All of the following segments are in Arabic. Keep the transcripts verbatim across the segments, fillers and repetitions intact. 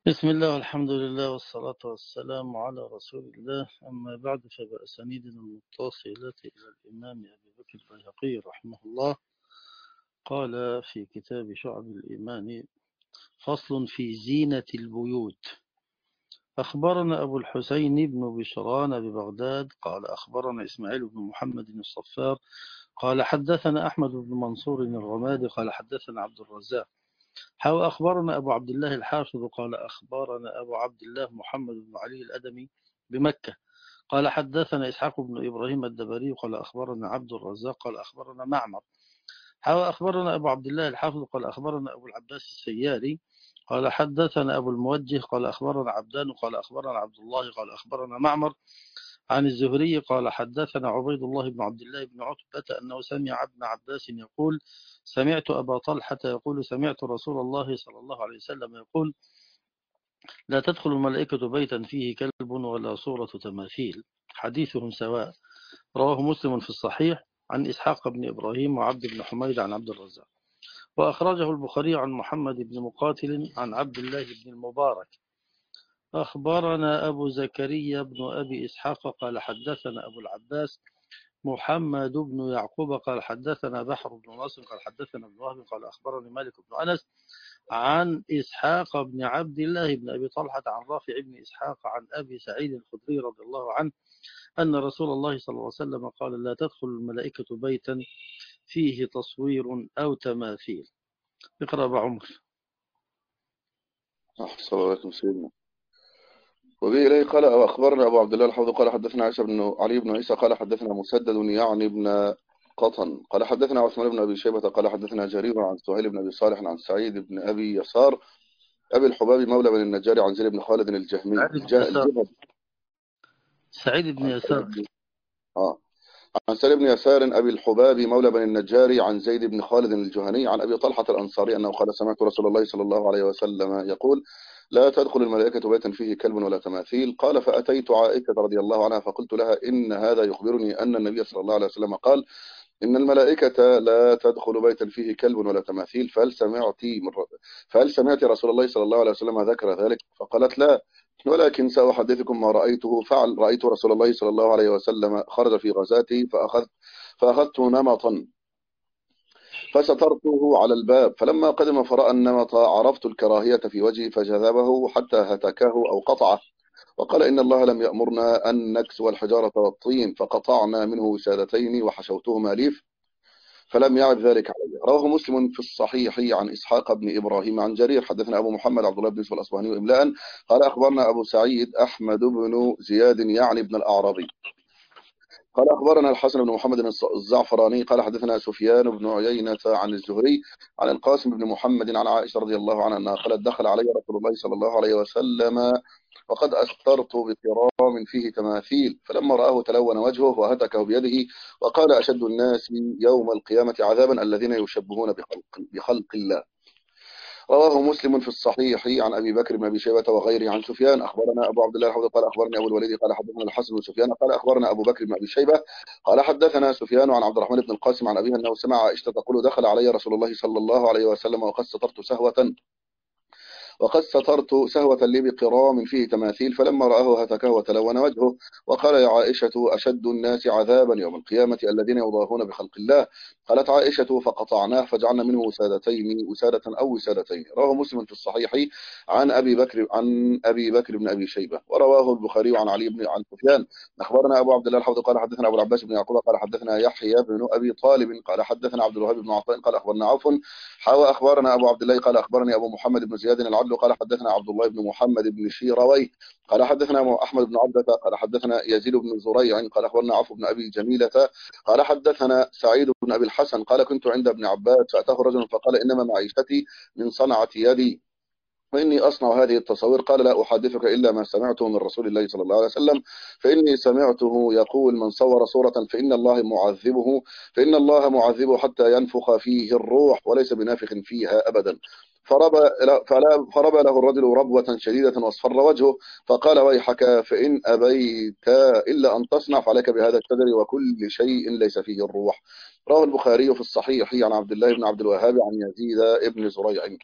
بسم الله والحمد لله والصلاة والسلام على رسول الله. أما بعد، فبأسانيدنا المتصلة إلى الإمام أبي بكر البيهقي رحمه الله قال في كتاب شعب الإيمان: فصل في زينة البيوت. أخبرنا أبو الحسين بن بشران ببغداد قال أخبرنا إسماعيل بن محمد الصفار قال حدثنا أحمد بن منصور الرمادي قال حدثنا عبد الرزاق حاو أخبرنا أبو عبد الله الحافظ قال أخبرنا أبو عبد الله محمد بن علي الأدمي بمكة قال حدثنا إسحاق بن إبراهيم الدبري قال أخبرنا عبد الرزاق قال أخبرنا معمر حاو أخبرنا أبو عبد الله الحافظ قال أخبرنا أبو العباس السياري قال حدثنا أبو الموجه قال أخبرنا عبدان قال أخبرنا عبد الله قال أخبرنا معمر عن الزهري قال حدثنا عبيد الله بن عبد الله بن عتبة أنه سمع ابن عباس يقول: سمعت أبا طلحة يقول: سمعت رسول الله صلى الله عليه وسلم يقول: لا تدخل الملائكة بيتا فيه كلب ولا صورة تماثيل. حديثهم سواء. رواه مسلم في الصحيح عن إسحاق بن إبراهيم وعبد بن حميد عن عبد الرزاق، وأخرجه البخاري عن محمد بن مقاتل عن عبد الله بن المبارك. أخبرنا أبو زكريا بن أبي إسحاق قال حدثنا أبو العباس محمد بن يعقوب قال حدثنا بحر بن ناصر قال حدثنا ابن وهب قال أخبرني مالك بن أنس عن إسحاق بن عبد الله بن أبي طلحة عن رافع بن إسحاق عن أبي سعيد الخدري رضي الله عنه أن رسول الله صلى الله عليه وسلم قال: لا تدخل الملائكة بيتا فيه تصوير أو تماثيل. اقرأ بعمر. أحسن الله عليكم سيدنا. وبه إليه قال أخبرنا أبو عبد الله الحوض قال حدثنا عيسى بن علي بن عيسى قال حدثنا مسدد يعني بن قطن قال حدثنا عثمان بن أبي شيبة قال حدثنا جرير عن سهيل بن أبي صالح عن سعيد بن أبي يسار أبي الحباب مولى بن النجار عن زيد بن خالد الجهمي سعيد بن الجه يسار الجهد سعيد بن عن سعيد يسار بن آه عن سعيد بن يسار أبي الحباب مولى بن النجار عن زيد بن خالد الجهني عن أبي طلحة الأنصاري أنه قال: سمعت رسول الله صلى الله عليه وسلم يقول: لا تدخل الملائكة بيتا فيه كلب ولا تماثيل. قال: فأتيت عائشة رضي الله عنها فقلت لها: إن هذا يخبرني أن النبي صلى الله عليه وسلم قال: إن الملائكة لا تدخل بيتا فيه كلب ولا تماثيل، فهل سمعت من فهل سمعت رسول الله صلى الله عليه وسلم ذكر ذلك؟ فقالت: لا، ولكن سأحدثكم ما رأيته فعل. رأيت رسول الله صلى الله عليه وسلم خرج في غزاته فأخذ فأخذت نمطا فسترته على الباب، فلما قدم فرأى النمط عرفت الكراهية في وجهه فجذبه حتى هتكه أو قطعه، وقال: إن الله لم يأمرنا أن نكسو الحجارة والطين، فقطعنا منه وسادتين وحشوتهما ليف، فلم يعد ذلك علي. رواه مسلم في الصحيح عن إسحاق بن إبراهيم عن جرير حدثنا أبو محمد عبد الله بن يوسف الأصبهاني إملاء قال أخبرنا أبو سعيد أحمد بن زياد يعني بن الأعرابي قال أخبرنا الحسن بن محمد الزعفراني قال حدثنا سفيان بن عيينة عن الزهري عن القاسم بن محمد عن عائشة رضي الله عنها أنها قالت: دخل علي رسول الله صلى الله عليه وسلم وقد أسترت بكرام فيه تماثيل، فلما رآه تلون وجهه وهتكه بيده وقال: أشد الناس يوم القيامة عذابا الذين يشبهون بخلق, بخلق الله. رواه مسلم في الصحيح عن ابي بكر بن ابي شيبه وغيره عن سفيان. اخبرنا ابو عبد الله الحوضي قال اخبرني ابو الوليد قال حدثنا الحسن بن سفيان قال اخبرنا ابو بكر بن ابي شيبه قال حدثنا سفيان عن عبد الرحمن بن القاسم عن ابيه انه سمع عائشه تقول: دخل علي رسول الله صلى الله عليه وسلم وقد سترت سهوه وقد سترت سهوة لي بقرام فيه تماثيل، فلما رآه هتكه وتلون وجهه وقال: يا عائشة: أشد الناس عذابا يوم القيامة الذين يضاهون بخلق الله. قالت عائشة: فقطعناه فجعلنا منه وسادتين وسادة أو وسادتين. رواه مسلم في الصحيح عن أبي بكر عن أبي بكر بن أبي شيبة. ورواه البخاري عن علي بن عن سفيان. أخبرنا أبو عبد الله الحوضي قال حدثنا أبو العباس بن يعقوب قال حدثنا يحيى بن أبي طالب قال حدثنا عبد الوهاب بن عطاء قال أخبرنا عوف حاوى أخبرنا أبو عبد الله قال أخبرني أبو محمد بن زياد العدل قال حدثنا عبد الله بن محمد بن شيروي قال حدثنا أحمد بن عبدة قال حدثنا يزيد بن زريع قال أخبرنا عفو بن أبي جميلة قال حدثنا سعيد بن أبي الحسن قال: كنت عند ابن عباس فأتاه رجل فقال: إنما معيشتي من صنعة يدي وإني أصنع هذه التصاوير. قال: لا أحدثك إلا ما سمعته من رسول الله صلى الله عليه وسلم، فإني سمعته يقول: من صور صورة فإن الله معذبه فإن الله معذبه حتى ينفخ فيه الروح وليس بنافخ فيها أبدا. فربى فلا فربى له الرجل ربوة شديدة واصفر وجهه فقال: ويحك، فإن أبيت إلا أن تصنع فعليك بهذا الشجر وكل شيء ليس فيه الروح. رواه البخاري في الصحيح عن عبد الله بن عبد الوهاب عن يزيد بن زريع.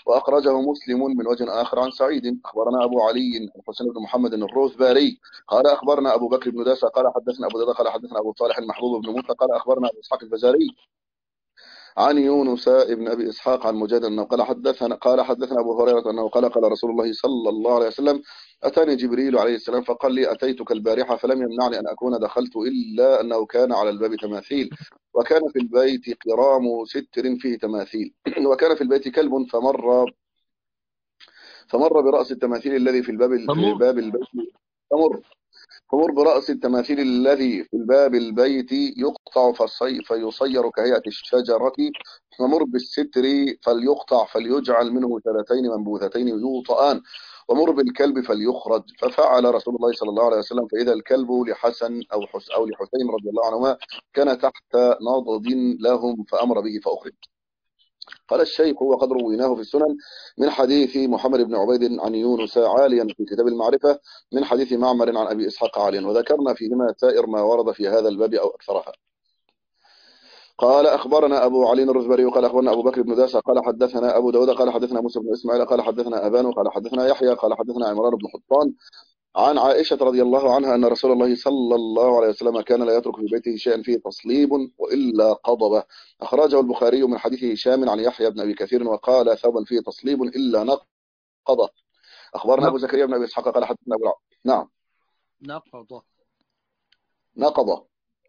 وأخرجه مسلم من وجه آخر عن سعيد. أخبرنا أبو علي الحسين بن محمد الروذباري قال أخبرنا أبو بكر بن داسة قال حدثنا أبو داود قال حدثنا أبو صالح المحبوب بن موسى قال أخبرنا أبو إسحاق الفزاري عن يونس بن أبي إسحاق عن مجاهد أنه قال حدثنا قال حدثنا أبو هريرة أنه قال قال رسول الله صلى الله عليه وسلم أتاني جبريل عليه السلام فقال لي أتيتك البارحة فلم يمنعني أن أكون دخلت إلا أنه كان على الباب تماثيل وكان في البيت قرام ستر فيه تماثيل وكان في البيت كلب فمر فمر برأس التماثيل الذي في الباب في باب البيت فمر فمر برأس التماثيل الذي في الباب البيت يقطع فصي فيصير كهيئة الشجرة ومر بالستر فليقطع فليجعل منه ثلاثين منبوذتين يوطئان ومر بالكلب فليخرج. ففعل رسول الله صلى الله عليه وسلم فإذا الكلب لحسن أو حس أو لحسين رضي الله عنهما كان تحت نضد لهم فأمر به فأخرج. قال الشيخ وقد رويناه في السنن من حديث محمد بن عبيد عن يونس عاليا في كتاب المعرفة من حديث معمر عن أبي إسحاق عاليا وذكرنا فيهما سائر ما ورد في هذا الباب أو أكثرها. قال أخبرنا أبو علي الرزبري قال أخبرنا أبو بكر بن داسة قال حدثنا أبو داود قال حدثنا موسى بن إسماعيل قال حدثنا أبان قال حدثنا يحيى قال حدثنا عمران بن حطان عن عائشة رضي الله عنها أن رسول الله صلى الله عليه وسلم كان لا يترك في بيته شيئا فيه تصليب وإلا قضبه. أخرجه البخاري من حديث هشام عن يحيى بن أبي كثير وقال ثوبا فيه تصليب إلا نقضه. أخبرنا أبو زكريا بن أبي إسحاق قال حدثنا أبو الع... نعم نقضه نقضه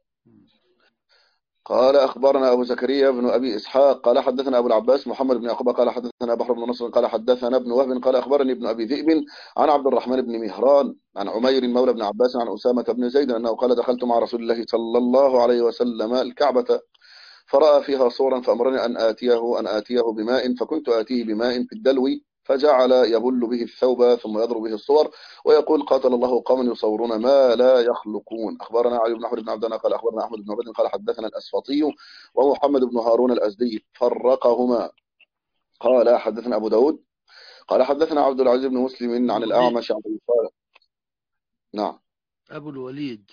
قال أخبرنا أبو زكريا بن أبي إسحاق قال حدثنا أبو العباس محمد بن يعقوب قال حدثنا بحر بن نصر قال حدثنا ابن وهب قال أخبرني ابن أبي ذئب عن عبد الرحمن بن مهران عن عمير مولى بن عباس عن أسامة بن زيد أنه قال دخلت مع رسول الله صلى الله عليه وسلم الكعبة فرأى فيها صورا فأمرني أن آتيه أن آتيه بماء فكنت آتيه بماء في الدلو فجعل يبل به الثوب ثم يضرب به الصور ويقول قاتل الله قوما يصورون ما لا يخلقون. أخبرنا علي بن أحمد بن عبدنا قال أخبرنا أحمد بن عبد قال حدثنا الأسفطي ومحمد بن هارون الأزدي فرقهما. قال حدثنا أبو داود قال حدثنا عبد العزيز بن مسلم عن الأعمش عن أبي صالح. نعم أبو الوليد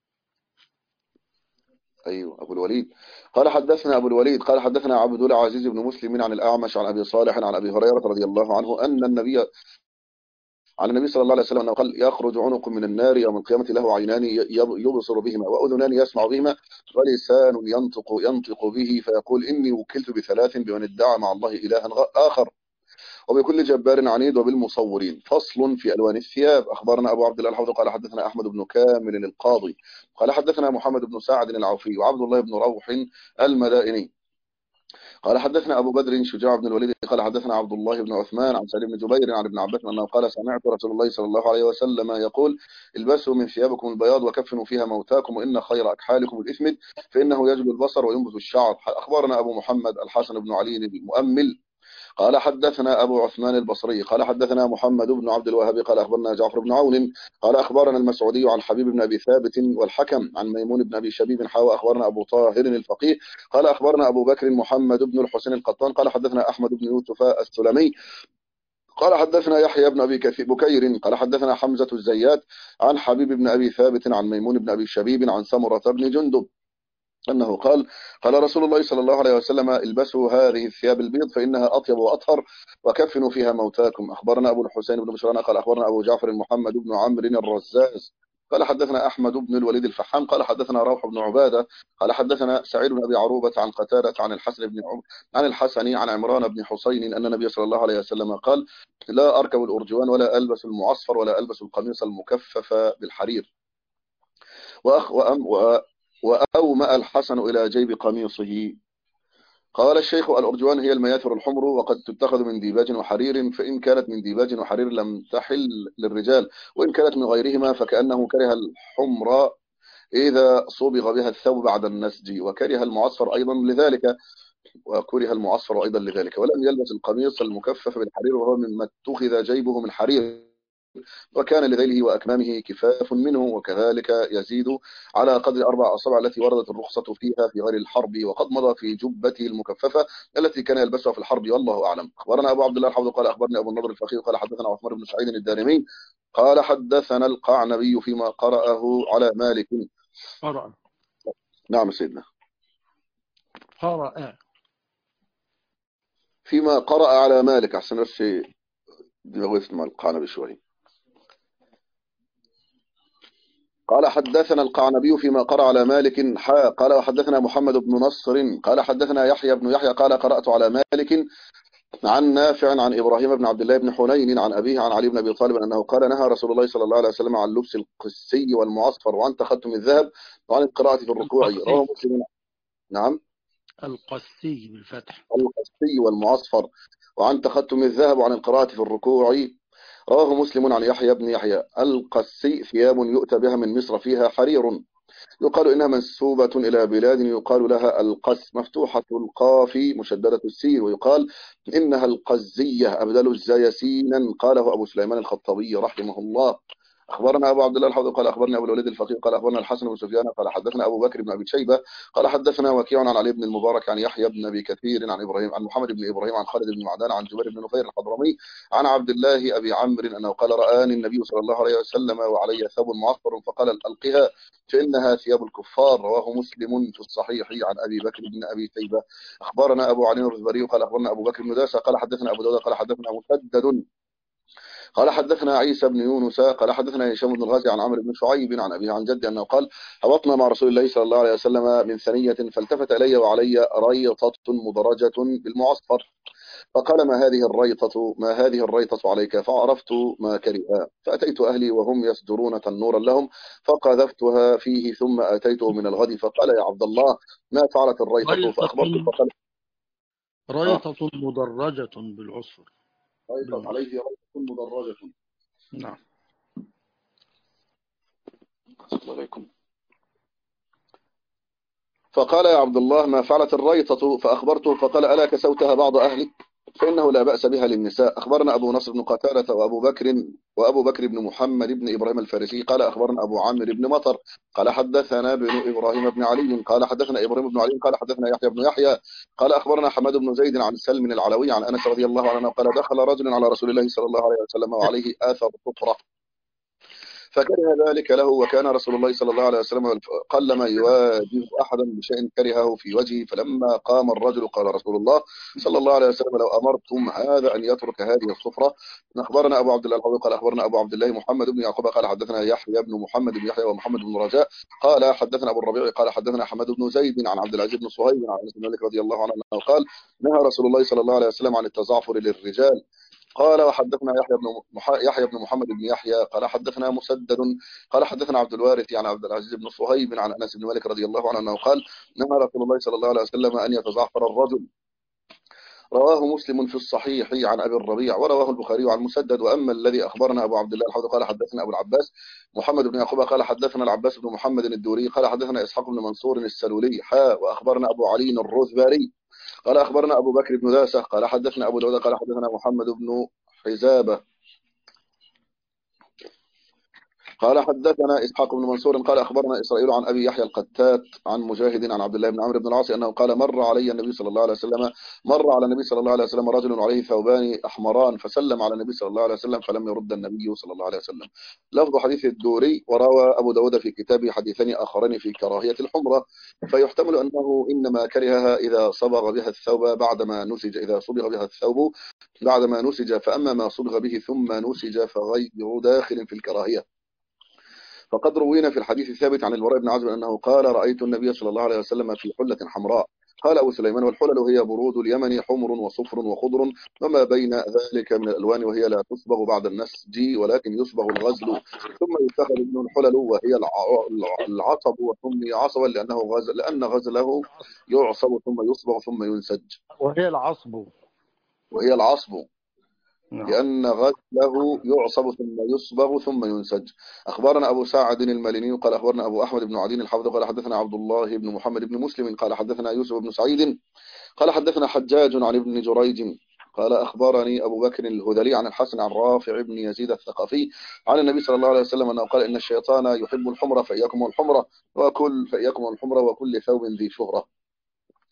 أيوه أبو الوليد قال حدثنا أبو الوليد قال حدثنا عبد العزيز بن مسلم عن الأعمش عن أبي صالح عن أبي هريرة رضي الله عنه أن النبي عن النبي صلى الله عليه وسلم أنه قال يخرج عنق من النار يوم القيامة له عينان يبصر بهما وأذنان يسمع بهما ولسان ينطق ينطق به فيقول إني وكلت بثلاث بمن ادعى مع الله إلها آخر وبكل جبار عنيد وبالمصورين. فصل في ألوان الثياب. أخبرنا أبو عبد الله الحوض قال حدثنا أحمد بن كامل القاضي قال حدثنا محمد بن سعد العوفي وعبد الله بن روح المدائني قال حدثنا أبو بدر شجاع بن الوليد قال حدثنا عبد الله بن عثمان عن سالم بن جبير عن ابن عباس أنه قال سمعت رسول الله صلى الله عليه وسلم يقول البسوا من ثيابكم البياض وكفنوا فيها موتاكم وإن خير أكحالكم الإثمد فإنه يجل البصر وينبت الشعر. أخبرنا أبو محمد الحسن بن علي المؤمل قال حدثنا أبو عثمان البصري قال حدثنا محمد بن عبد الوهاب قال أخبرنا جعفر بن عون قال أخبرنا المسعودي عن حبيب بن أبي ثابت والحكم عن ميمون بن أبي شبيب حاوى أخبرنا أبو طاهر الفقيه قال أخبرنا أبو بكر محمد بن الحسين القطان قال حدثنا أحمد بن يوسف السلمي قال حدثنا يحيى بن أبي كثير بكير قال حدثنا حمزة الزيات عن حبيب بن أبي ثابت عن ميمون بن أبي شبيب عن سمرة بن جندب أنه قال قال رسول الله صلى الله عليه وسلم البسوا هذه الثياب البيض فإنها أطيب وأطهر وكفنوا فيها موتاكم. أخبرنا أبو الحسين بن بشران قال أخبرنا أبو جعفر محمد بن عمرو الرزاز قال حدثنا أحمد بن الوليد الفحام قال حدثنا روح بن عبادة قال حدثنا سعيد بن أبي عروبة عن قتادة عن الحسن بن عمر عن الحسن عن عمران بن حسين أن النبي صلى الله عليه وسلم قال لا أركب الأرجوان ولا ألبس المعصفر ولا ألبس القميص المكفف بالحرير وأخ وأم و وأومأ الحسن إلى جيب قميصه. قال الشيخ الأرجوان هي المياثر الحمر وقد تتخذ من ديباج وحرير فإن كانت من ديباج وحرير لم تحل للرجال وإن كانت من غيرهما فكأنه كره الحمر إذا صبغ بها الثوب بعد النسج وكره المعصفر أيضا لذلك وكره المعصفر أيضا لذلك ولم يلبس القميص المكفف بالحرير وهو مما اتخذ جيبه من حرير وكان لذيله وأكمامه كفاف منه وكذلك يزيد على قدر أربع أصابع التي وردت الرخصة فيها في غير الحرب وقد مضى في جبته المكففة التي كان يلبسها في الحرب والله أعلم. أخبرنا أبو عبد الله الحوض قال أخبرني أبو النضر الفقيه قال حدثنا عثمان بن سعيد الدارمي قال حدثنا القعنبي فيما قرأه على مالك. قرأ نعم سيدنا قرأ فيما قرأ على مالك. أحسن بس دماغي مع القعنبي شوي. قال حدثنا القعنبي فيما قرأ على مالك حا قال وحدثنا محمد بن نصر قال حدثنا يحيى بن يحيى قال قرأت على مالك عن نافع عن إبراهيم بن عبد الله بن حنين عن أبيه عن علي بن أبي طالب أنه قال نهى رسول الله صلى الله عليه وسلم عن لبس القسي والمعصفر وعن تختم الذهب وعن القراءة في الركوع. رواه مسلم. نعم. القسي بالفتح. القسي والمعصفر وعن تختم الذهب وعن القراءة في الركوع. رواه مسلم عن يحيى بن يحيى. القسي ثياب يؤتى بها من مصر فيها حرير يقال إنها منسوبة إلى بلاد يقال لها القس مفتوحة القاف مشددة السين ويقال إنها القزية أبدل الزاي سينا. قاله أبو سليمان الخطابي رحمه الله. أخبرنا أبو عبد الله الحوضي قال أخبرنا أبو الوليد الفقيه قال أخبرنا الحسن بن سفيان قال حدثنا أبو بكر بن أبي شيبة قال حدثنا وكيع عن علي بن المبارك عن يحيى بن أبي كثير عن إبراهيم عن محمد بن إبراهيم عن خالد بن معدان عن جبير بن نفير الحضرمي عن عبد الله أبي عمرو أنه قال رآني النبي صلى الله عليه وسلم وعلي ثوب معصفر فقال ألقها فإنها ثياب الكفار. رواه مسلم في الصحيح عن أبي بكر بن أبي شيبة. أخبرنا أبو علي الرزبري قال أخبرنا أبو بكر بن داسة قال حدثنا أبو داود قال حدثنا مسدد قال حدثنا عيسى بن يونس قال حدثنا هشام بن الغازي عن عمرو بن شعيب عن أبيه عن جدي أنه قال هبطنا مع رسول الله صلى الله عليه وسلم من ثنية فالتفت إلي وعلي ريطة مدرجة بالمعصفر فقال ما هذه الريطة ما هذه الريطة عليك فعرفت ما كرها فأتيت أهلي وهم يصدرون تنورا لهم فقذفتها فيه ثم أتيته من الغد فقال يا عبد الله ما فعلت الريطة فأخبرته ريطة فقال آه ريطة مدرجة بالعصفر. ريطة عليه ريطة مدرجة. نعم. السلام عليكم. فقال يا عبد الله ما فعلت الريطة فأخبرته فقال ألا كسوتها بعض أهلك فإنه لا بأس بها للنساء. أخبرنا أبو نصر بن قتادة وأبو بكر وأبو بكر بن محمد بن إبراهيم الفارسي قال أخبرنا أبو عامر بن مطر قال حدثنا بن إبراهيم بن علي قال حدثنا إبراهيم بن علي قال حدثنا يحيى بن يحيى قال أخبرنا حماد بن زيد عن سلم العلوي عن أنس رضي الله عنه قال دخل رجل على رسول الله صلى الله عليه وسلم وعليه آثر صفرة فكره ذلك له وكان رسول الله صلى الله عليه وسلم قلما يواجه أحدا بشيء كرهه في وجهه فلما قام الرجل قال رسول الله صلى الله عليه وسلم لو أمرتم هذا أن يترك هذه الصفرة. أخبرنا أبو عبد الله الحوضي قال أخبرنا أبو عبد الله محمد بن يعقوب قال حدثنا يحيى بن محمد بن يحيى ومحمد بن رجاء قال حدثنا أبو الربيع قال حدثنا حماد بن زيد عن عبد العزيز بن صهيب عن أنس بن مالك رضي الله عنه أنه قال نهى رسول الله صلى الله عليه وسلم عن التزعفر للرجال. قال وحدثنا يحيى بن مح... يحيى بن محمد بن يحيى قال حدثنا مسدد قال حدثنا عبد الوارث عن عبد العزيز بن صهيب عن انس بن مالك رضي الله عنه انه قال نهى رسول الله صلى الله عليه وسلم ان يتزعفر الرجل. رواه مسلم في الصحيح عن ابي الربيع ورواه البخاري عن مسدد. واما الذي اخبرنا ابو عبد الله الحوضي قال حدثنا ابو العباس محمد بن يعقوب قال حدثنا العباس بن محمد الدوري قال حدثنا اسحاق بن منصور السلولي حاء واخبرنا ابو علي الرذباري قال أخبرنا أبو بكر بن داسة قال حدثنا أبو داود قال حدثنا محمد بن حزابة قال حدثنا إسحاق بن منصور قال أخبرنا إسرائيل عن أبي يحيى القتات عن مجاهد عن عبد الله بن عمرو بن العاص أنه قال مر علي النبي صلى الله عليه وسلم مر على النبي صلى الله عليه وسلم رجل عليه ثوبان أحمران فسلم على النبي صلى الله عليه وسلم فلم يرد النبي صلى الله عليه وسلم. لفظ حديث الدوري وروى أبو داود في كتابه حديثين آخرين في كراهية الحمرة فيحتمل أنه إنما كرهها إذا صبغ بها الثوب بعدما نسج إذا صبغ بها الثوب بعدما نسج فأما ما صبغ به ثم نسج فغير داخل في الكراهية. فقد روينا في الحديث الثابت عن البراء بن عازب أنه قال رأيت النبي صلى الله عليه وسلم في حلة حمراء. قال أبو سليمان والحلل هي برود اليمن حمر وصفر وخضر وما بين ذلك من الألوان وهي لا تصبغ بعد النسج ولكن يصبغ الغزل ثم يتخذ منه الحلل وهي العصب وسمي عصبا لأنه غزل لأن غزله يعصب ثم يصبغ ثم ينسج وهي العصب وهي العصب نعم. لأن غسله يعصب ثم يصبغ ثم ينسج. أخبرنا أبو سعد الماليني قال أخبرنا أبو أحمد بن عدين الحافظ قال حدثنا عبد الله بن محمد بن مسلم قال حدثنا يوسف بن سعيد قال حدثنا حجاج عن ابن جريج قال أخبرني أبو بكر الهذلي عن الحسن عن رافع بن يزيد الثقفي عن النبي صلى الله عليه وسلم أنه قال إن الشيطان يحب الحمرة فإياكم والحمرة وكل فإياكم والحمرة وكل ثوب ذي شهرة.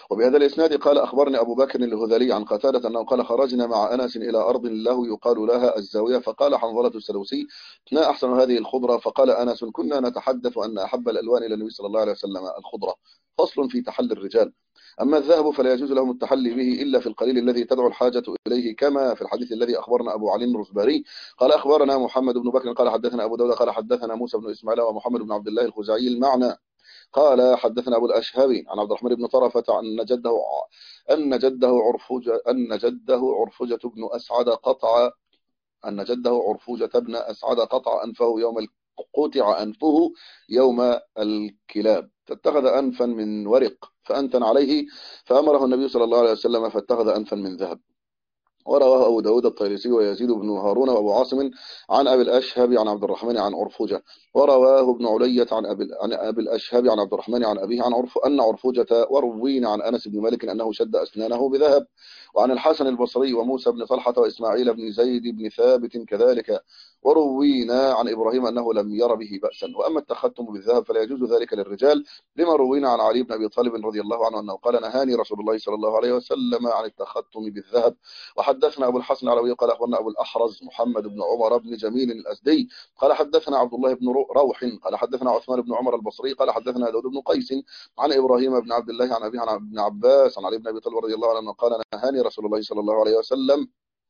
وبهذا الإسناد قال أخبرني أبو بكر الهذلي عن قتادة أنه قال خرجنا مع أنس إلى أرض له يقال لها الزاوية، فقال حنظلة السدوسي ما أحسن هذه الخضرة؟ فقال أنس كنا نتحدث أن أحب الألوان إلى النبي صلى الله عليه وسلم الخضرة. فصل في تحلي الرجال. أما الذهب فلا يجوز لهم التحلي به إلا في القليل الذي تدعو الحاجة إليه، كما في الحديث الذي أخبرنا أبو علي الرزباري قال أخبرنا محمد بن بكر قال حدثنا أبو داود قال حدثنا موسى بن إسماعيل ومحمد بن عبد الله الخزاعي المعنى. قال حدثنا أبو الأشهبي عن عبد الرحمن بن طرفة أن جده أن جده عرفجة أن جده عرفجة بن أسعد قطع أن جده عرفوجة بن أسعد قطع أنفه يوم ال- قطع أنفه يوم الكلاب، فاتخذ أنفا من ورق فأنتن عليه، فأمره النبي صلى الله عليه وسلم فاتخذ أنفا من ذهب. ورواه أبو داود الطيلسي ويزيد بن هارون وأبو عاصم عن أبي الأشهب عن عبد الرحمن عن عرفوجة. ورواه ابن علية عن أبي عن أبي الأشهب عن عبد الرحمن عن أبيه عن عرف أن عرفوجة، وروينا عن أنس بن مالك أنه شد أسنانه بذهب. وعن الحسن البصري وموسى بن طلحة وإسماعيل بن زيد بن ثابت كذلك. وروينا عن إبراهيم أنه لم ير به بأسا. وأما التختم بالذهب فلا يجوز ذلك للرجال، لما روينا عن علي بن أبي طالب رضي الله عنه أنه قال نهاني رسول الله صلى الله عليه وسلم عن التختم بالذهب. وحدثنا أبو الحسن العلوي قال أخبرنا أبو الأحرز محمد بن عمر بن جميل الأسدي قال حدثنا عبد الله بن روح قال حدثنا عثمان بن عمر البصري قال حدثنا داود بن قيس عن إبراهيم بن عبد الله عن أبيه عن ابن عباس عن علي بن أبي طالب رضي الله عنه قال نهاني رسول الله صلى الله عليه وسلم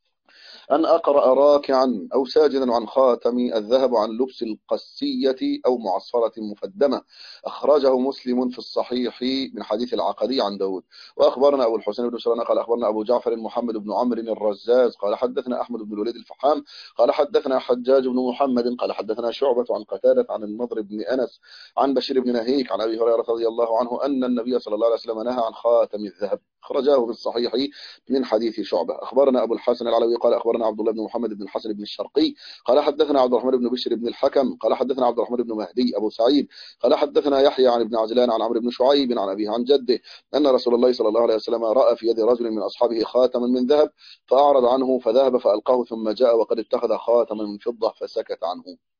أن أقرأ راكعا أو ساجدا عن خاتم الذهب عن لبس القسية أو معصفرة مفدمة. أخرجه مسلم في الصحيح من حديث العقدي عن داود. وأخبرنا أبو الحسين بن سلمان قال أخبرنا أبو جعفر محمد بن عمرو الرزاز قال حدثنا أحمد بن الوليد الفحام قال حدثنا حجاج بن محمد قال حدثنا شعبة عن قتادة عن النضر بن أنس عن بشير بن نهيك عن أبي هريرة رضي الله عنه أن النبي صلى الله عليه وسلم نهى عن خاتم الذهب. أخرجاه في الصحيح من حديث شعبة. أخبرنا أبو الحسن العلوي قال أخبرنا عبد الله بن محمد بن الحسن بن الشرقي قال حدثنا عبد الرحمن بن بشر بن الحكم قال حدثنا عبد الرحمن بن مهدي أبو سعيد قال حدثنا يحيى عن ابن عجلان عن عمرو بن شعيب عن أبيه عن جده أن رسول الله صلى الله عليه وسلم رأى في يد رجل من أصحابه خاتما من ذهب فأعرض عنه فذهب فألقاه ثم جاء وقد اتخذ خاتما من فضة فسكت عنه.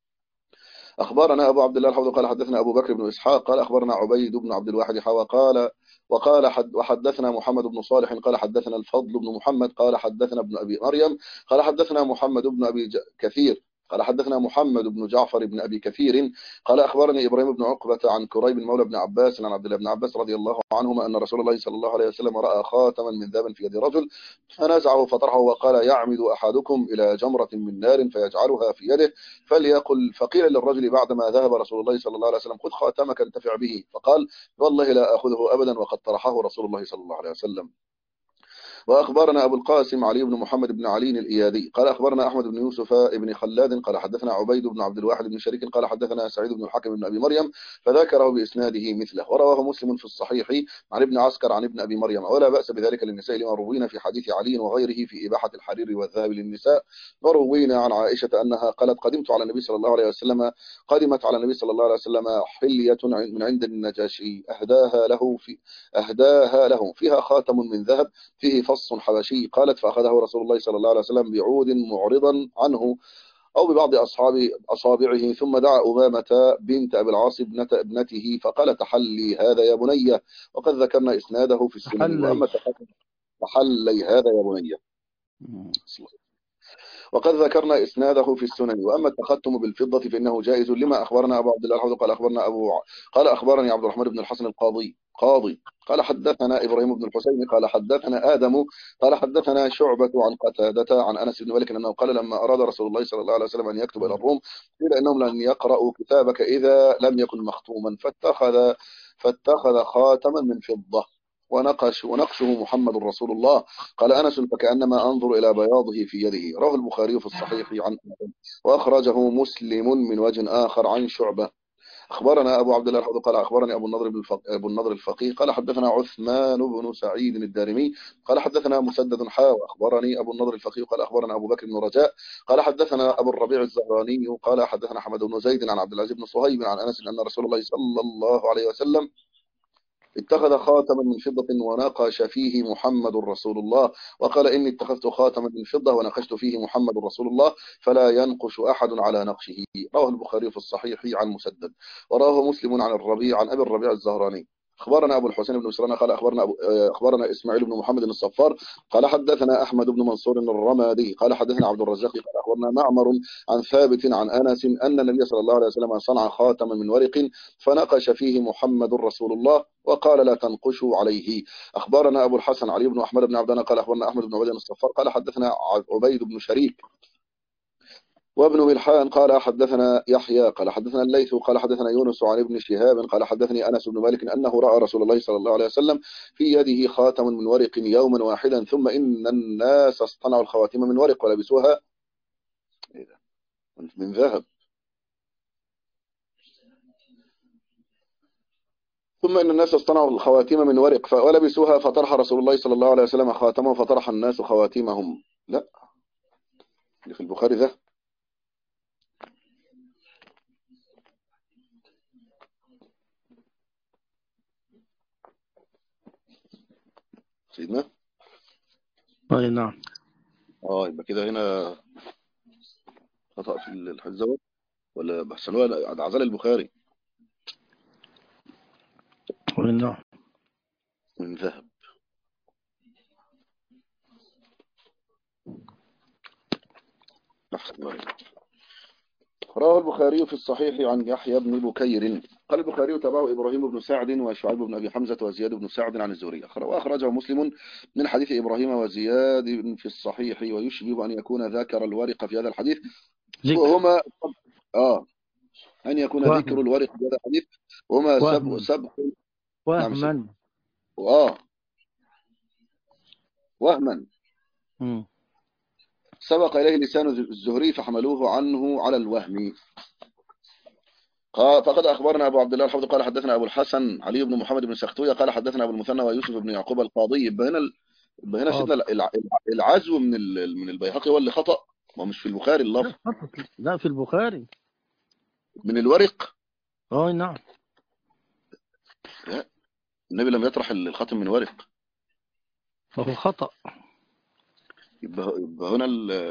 أخبرنا أبو عبد الله الحوض قال حدثنا أبو بكر بن إسحاق قال أخبرنا عبيد بن عبد الواحد حوى قال وقال حد وحدثنا محمد بن صالح قال حدثنا الفضل بن محمد قال حدثنا ابن أبي مريم قال حدثنا محمد بن أبي كثير قال حدثنا محمد بن جعفر بن أبي كثير قال أخبرني إبراهيم بن عقبة عن كريب مولى بن عباس عن عبد الله بن عباس رضي الله عنهما أن رسول الله صلى الله عليه وسلم رأى خاتما من ذهب في يد رجل فنزعه فطرحه وقال يعمد أحدكم إلى جمرة من نار فيجعلها في يده فليقل. فقيل للرجل بعدما ذهب رسول الله صلى الله عليه وسلم خذ خاتمك انتفع به، فقال والله لا أخذه أبدا وقد طرحه رسول الله صلى الله عليه وسلم. وأخبرنا أبو القاسم علي بن محمد بن علي الإيادي قال أخبرنا أحمد بن يوسف بن خلاد قال حدثنا عبيد بن عبد الواحد بن شريك قال حدثنا سعيد بن الحكم بن أبي مريم فذكره بإسناده مثله. ورواه مسلم في الصحيح عن ابن عسكر عن ابن أبي مريم ولا بأس بذلك للنساء لما روينا في حديث علي وغيره في إباحة الحرير والذهب للنساء. وروينا عن عائشة أنها قالت قدمت على النبي صلى الله عليه وسلم قدمت على النبي صلى الله عليه وسلم حلية من عند النجاشي أهداها له في أهداها له فيها خاتم من ذهب فيه فص حبشي. قالت فأخذه رسول الله صلى الله عليه وسلم بعود معرضا عنه أو ببعض أصحاب أصابعه ثم دعا أمامة بنت أبي العاص ابنة ابنته فقال تحلي هذا يا بني. وقد ذكرنا إسناده في السنن. تحلي. وأما تحلي هذا يا بني مم. وقد ذكرنا إسناده في السنن. وأما التختم بالفضة فإنه جائز لما أخبرنا أبو عبد الله الحوض قال أخبرنا أبو قال أخبرني عبد الرحمن بن الحسن القاضي قاضي قال حدثنا إبراهيم بن الحسين قال حدثنا آدم قال حدثنا شعبة عن قتادة عن أنس بن مالك أنه قال لما أراد رسول الله صلى الله عليه وسلم أن يكتب إلى الروم قيل إنهم لن يقرأوا كتابك إذا لم يكن مختوما فاتخذ فاتخذ خاتما من فضة ونقش ونقشه محمد رسول الله. قال أنس فكأنما أنظر إلى بياضه في يده. رواه البخاري في الصحيح عن وأخرجه مسلم من وجه آخر عن شعبة. أخبرنا أبو عبد الله الحوض قال أخبرني أبو النضر بن الفق... أبو النضر الفقيه قال حدثنا عثمان بن سعيد الدارمي قال حدثنا مسدد حاء أخبرني أبو النضر الفقيه قال أخبرنا أبو بكر بن رجاء قال حدثنا أبو الربيع الزهراني قال حدثنا حمد بن زيد عن عبد العزيز بن صهيب عن أنس أن رسول الله صلى الله عليه وسلم اتخذ خاتما من فضة ونقش فيه محمد رسول الله وقال إني اتخذت خاتما من فضة ونقشت فيه محمد رسول الله فلا ينقش أحد على نقشه. رواه البخاري في الصحيح عن مسدد. وراه مسلم عن الربيع عن أبي الربيع الزهراني أخبرنا أبو الحسين بن مسران قال أخبرنا أبو أخبرنا إسماعيل بن محمد الصفار قال حدثنا أحمد بن منصور الرمادي قال حدثنا عبد الرزاق قال أخبرنا معمر عن ثابت عن أنس أن النبي صلى الله عليه وسلم صنع خاتما من ورق فنقش فيه محمد رسول الله وقال لا تنقشوا عليه. أخبرنا أبو الحسن علي بن أحمد بن عبدنا قال أخبرنا أحمد بن عبيد الصفار قال حدثنا عبيد بن شريك وابن ملحان قال حدثنا يحيى قال حدثنا الليث قال حدثنا يونس عن ابن شهاب قال حدثني أنس بن مالك أنه رأى رسول الله صلى الله عليه وسلم في يده خاتم من ورق يوما واحدا ثم إن الناس اصطنعوا الخواتم من ورق ولبسوها من ذهب ثم إن الناس اصطنعوا الخواتم من ورق ولبسوها فطرح رسول الله صلى الله عليه وسلم خاتمه فطرح الناس خواتمهم. لا اللي في البخاري ده سيدنا أي نعم. اه يبقى كده هنا خطأ في الحزوة ولا بحسنوها عزل البخاري أي نعم. من ذهب. رواه البخاري في الصحيح عن يحيى بن بكير قال البخاري تبعه إبراهيم بن سعد وشعيب بن أبي حمزة وزياد بن سعد عن الزهري وأخرجه مسلم من حديث إبراهيم وزياد في الصحيح ويشبه أن يكون ذكر الورق في هذا الحديث ذكر وهما آه أن يكون وهم ذكر الورق في هذا الحديث وهما سبق وهما سبق نعم سبق وهما آه وهما مم. سبق إليه لسان الزهري فحملوه عنه على الوهم. قال فقد أخبرنا أبو عبد الله الحافظ قال حدثنا أبو الحسن علي بن محمد بن سختوية قال حدثنا أبو المثنى ويوسف بن يعقوب القاضي. يبقى هنا يبقى هنا آه. سيدنا الع- العزو من ال- من البيهقي هو اللي خطأ ما مش في البخاري اللفظ لا خطأ. لا في البخاري. من الورق. أي نعم. لا النبي لم يطرح الخاتم من ورق. فهو خطأ. يبقى يبقى هنا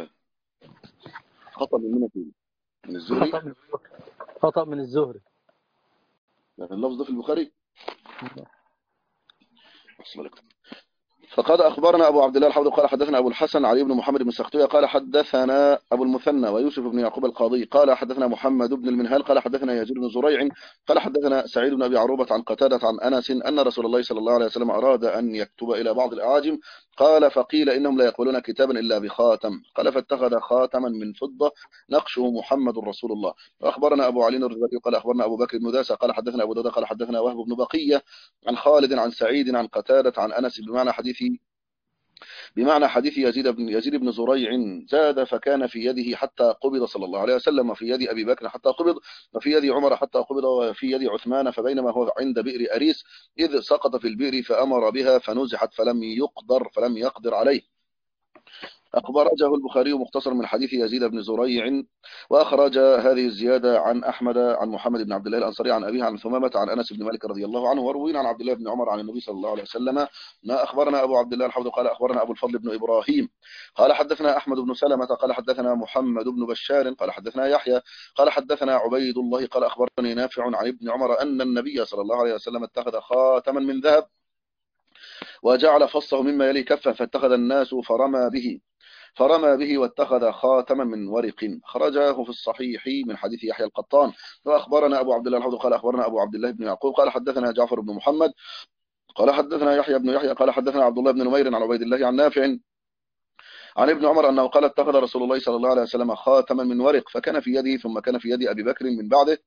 الخطأ من من فيه؟ من الزهري. خطأ من خطأ من الزهري. لكن اللفظ ده في البخاري. أصل لك. فقد أخبرنا أبو عبد الله الحافظ قال حدثنا أبو الحسن علي بن محمد بن سختوية قال حدثنا أبو المثنى ويوسف بن يعقوب القاضي قال حدثنا محمد بن المنهال قال حدثنا يزيد بن زريع قال حدثنا سعيد بن أبي عروبة عن قتادة عن أنس أن رسول الله صلى الله عليه وسلم أراد أن يكتب إلى بعض الأعاجم قال فقيل إنهم لا يقبلون كتابا إلا بخاتم قال فاتخذ خاتما من فضة نقشه محمد رسول الله. وأخبرنا أبو علي الرزاقي قال أخبرنا أبو بكر بن داسة قال حدثنا أبو داود قال حدثنا وهب بن بقية عن خالد عن سعيد عن قتادة عن أنس بمعنى حديث بمعنى حديث يزيد بن يزيد بن زريع زاد فكان في يده حتى قبض صلى الله عليه وسلم وفي يد أبي بكر حتى قبض وفي يد عمر حتى قبض وفي يد عثمان فبينما هو عند بئر أريس إذ سقط في البئر فأمر بها فنزحت فلم يقدر فلم يقدر عليه. أخرجه البخاري مختصر من حديث يزيد بن زريع وأخرج هذه الزيادة عن أحمد عن محمد بن عبد الله الأنصاري عن أبيه عن ثمامة عن أنس بن مالك رضي الله عنه وروينا عن عبد الله بن عمر عن النبي صلى الله عليه وسلم ما أخبرنا أبو عبد الله الحافظ قال أخبرنا أبو الفضل بن إبراهيم قال حدثنا أحمد بن سلمة قال حدثنا محمد بن بشار قال حدثنا يحيى قال حدثنا عبيد الله قال أخبرني نافع عن ابن عمر أن النبي صلى الله عليه وسلم اتخذ خاتما من ذهب وجعل فصه مما يلي كفه فاتخذ الناس فرمى به فرمى به واتخذ خاتما من ورق. خرجه في الصحيح من حديث يحيى القطان. وأخبرنا أبو عبد الله الحوض قال أخبرنا أبو عبد الله بن يعقوب قال حدثنا جعفر بن محمد قال حدثنا يحيى بن يحيى قال حدثنا عبد الله بن نمير عن عبيد الله عن نافع عن ابن عمر أنه قال اتخذ رسول الله صلى الله عليه وسلم خاتما من ورق فكان في يده ثم كان في يد أبي بكر من بعده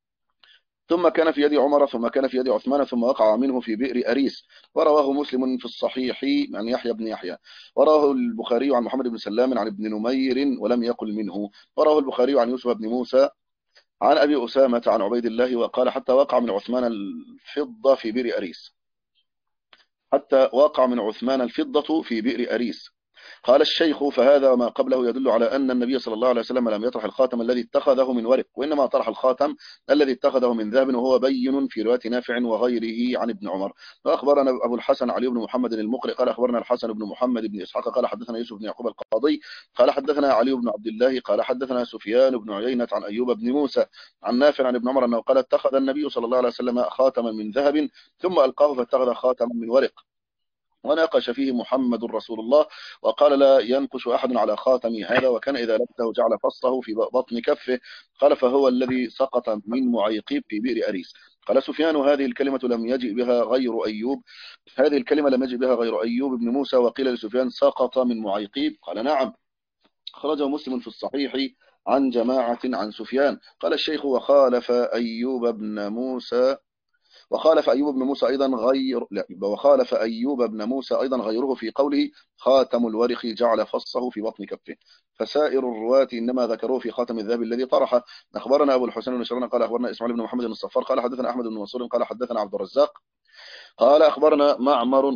ثم كان في يد عمر ثم كان في يد عثمان ثم وقع منه في بئر أريس. ورواه مسلم في الصحيح عن يحيى بن يحيى ورواه البخاري عن محمد بن سلام عن ابن نمير ولم يقل منه. ورواه البخاري عن يوسف بن موسى عن أبي أسامة عن عبيد الله وقال حتى وقع من عثمان الفضة في بئر أريس حتى وقع من عثمان الفضة في بئر أريس قال الشيخ فهذا وما قبله يدل على أن النبي صلى الله عليه وسلم لم يطرح الخاتم الذي اتخذه من ورق، وإنما طرح الخاتم الذي اتخذه من ذهب، وهو بين في رواية نافع وغيره عن ابن عمر. وأخبرنا أبو الحسن علي بن محمد المقرئ قال أخبرنا الحسن بن محمد بن إسحاق قال حدثنا يوسف بن يعقوب القاضي قال حدثنا علي بن عبد الله قال حدثنا سفيان بن عيينة عن أيوب بن موسى عن نافع عن ابن عمر أنه قال اتخذ النبي صلى الله عليه وسلم خاتما من ذهب ثم ألقاه فاتخذ خاتما من ورق، وناقش فيه محمد رسول الله وقال لا ينقش أحد على خاتمي هذا، وكان إذا لبسه جعل فصه في بطن كفه. قال فهو الذي سقط من معيقيب في بئر أريس. قال سفيان هذه الكلمة لم يجئ بها غير أيوب هذه الكلمة لم يجئ بها غير أيوب بن موسى. وقيل لسفيان سقط من معيقيب قال نعم. خرجه مسلم في الصحيح عن جماعة عن سفيان. قال الشيخ وخالف أيوب بن موسى وخالف أيوب بن موسى أيضا غير لا وخالف أيوب بن موسى أيضا غيره في قوله خاتم الورق جعل فصه في بطن كفه، فسائر الرواة إنما ذكروه في خاتم الذهب الذي طرحه. أخبرنا أبو الحسين بن شرنا قال أخبرنا إسماعيل بن محمد بن الصفار قال حدثنا أحمد بن منصور قال حدثنا عبد الرزاق قال أخبرنا معمر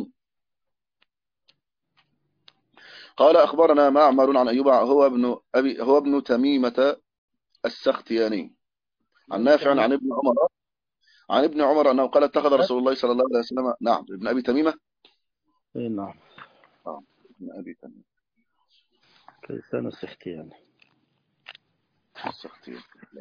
قال أخبرنا معمر عن أيوب هو ابن أبي هو ابن تميمة السختياني عن نافع عن ابن عمر عن ابن عمر أنه قال اتخذ رسول الله صلى الله عليه وسلم نعم ابن أبي تميمة اي نعم آه. ابن أبي تميمة كيسان السختياني السختياني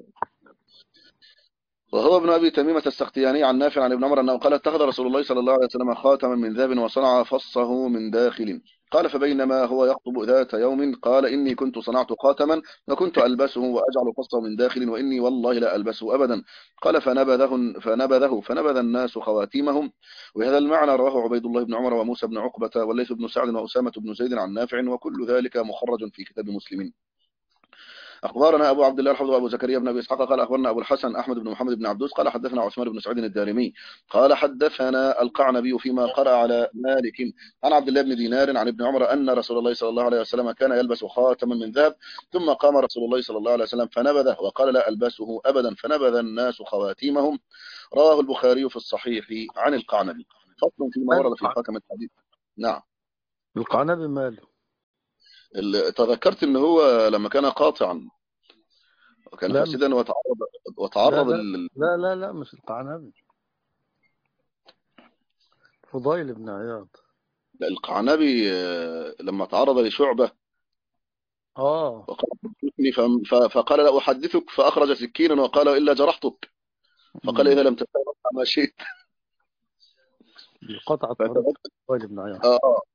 وهو ابن أبي تميمة السختياني عن نافع عن ابن عمر أنه قال اتخذ رسول الله صلى الله عليه وسلم خاتما من ذهب وصنع فصه من داخل. قال فبينما هو يخطب ذات يوم قال إني كنت صنعت خاتما وكنت ألبسه وأجعل فصه من داخل وإني والله لا ألبسه أبدا. قال فنبذه فنبذه فنبذ الناس خواتيمهم. وهذا المعنى رواه عبيد الله بن عمر وموسى بن عقبة والليث بن سعد وأسامة بن زيد عن نافع، وكل ذلك مخرج في كتاب مسلم. أخبرنا أبو عبد الله الحفظ وأبو زكريا بن أبي إسحاق قال أخبرنا أبو الحسن أحمد بن محمد بن عبدوس قال حدثنا عثمان بن سعيد الدارمي قال حدثنا القعنبي فيما قرأ على مالك عن عبد الله بن دينار عن ابن عمر أن رسول الله صلى الله عليه وسلم كان يلبس خاتما من ذهب ثم قام رسول الله صلى الله عليه وسلم فنبذه وقال لا ألبسه أبدا فنبذ الناس خواتيمهم. رواه البخاري في الصحيح عن القعنبي. فصل فيما ورد في خاتم الحديث. نعم القعنبي ماله؟ تذكرت ان هو لما كان قاطعا وكان لا فاسدا وتعرض وتعرض لا ال... لا لا لا مش القعنبي، فضيل بن عياض. القعنبي آه، لما تعرض لشعبة اه وقال ف- ف- فقال لا أحدثك فأخرج سكينا وقال إلا جرحتك فقال إذا لم تستطع ما شئت. قطع الطريق فضيل بن عياض. آه آه.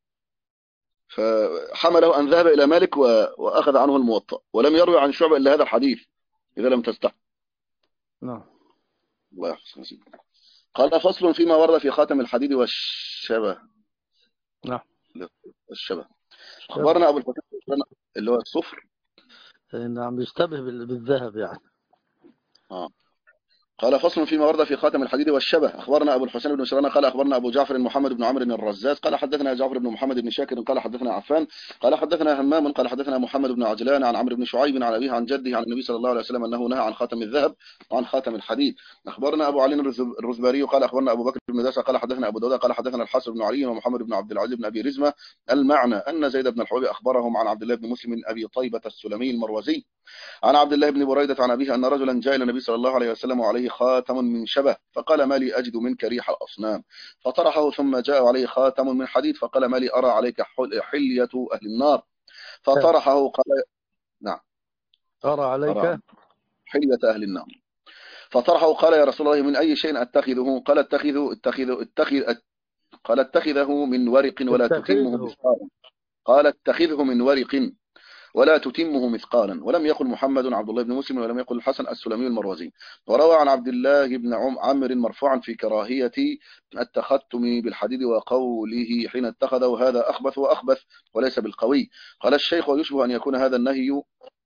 فحمله أن ذهب إلى مالك و... وأخذ عنه الموطأ ولم يروي عن شعبة إلا هذا الحديث إذا لم تستطع. نعم. الله يحفظك سيدنا. قال فصل فيما ورد في خاتم الحديد والشبه. نعم الشبه. أخبرنا أبو الفتح اللي هو الصفر. نعم يشتبه بالذهب يعني. آه. قال فصل فيما ورد في خاتم الحديد والشبه. أخبرنا أبو الحسين بن سلامة قال أخبرنا أبو جعفر محمد بن عمرو الرزاز قال حدثنا جعفر بن محمد بن شاكر قال حدثنا عفان قال حدثنا همام قال حدثنا محمد بن عجلان عن عمرو بن شعيب عن أبيه عن جده عن النبي صلى الله عليه وسلم أنه نهى عن خاتم الذهب وعن خاتم الحديد. أخبرنا أبو علي الرزباري قال أخبرنا أبو بكر بن داسة قال حدثنا أبو داود قال حدثنا الحسن بن علي ومحمد بن عبد العزيز بن أبي رزمة المعنى أن زيد بن الحبيب أخبرهم عن عبد الله بن مسلم أبي طيبة السلمي المروزي عن عبد الله بن بريدة عن أبيه أن رجلا جاء إلى النبي صلى الله عليه وسلم وعليه خاتم من شبه فقال ما لي أجد منك ريح الأصنام فطرحه ثم جاء عليه خاتم من حديد فقال ما لي أرى عليك حلية أهل النار فطرحه قال نعم أرى عليك أرى حلية أهل النار فطرحه قال يا رسول الله من أي شيء أتخذه قال اتخذه اتخذه اتخذ قال اتخذه من ورق ولا تتمه مثقالا قال اتخذه من ورق ولا تتمه مثقالا. ولم يقل محمد عبد الله بن مسلم ولم يقل الحسن السلمي المروزي. وروى عن عبد الله بن عمرو مرفوعا في كراهية التختم بالحديد وقوله حين اتخذه هذا أخبث وأخبث وليس بالقوي. قال الشيخ ويشبه أن يكون هذا النهي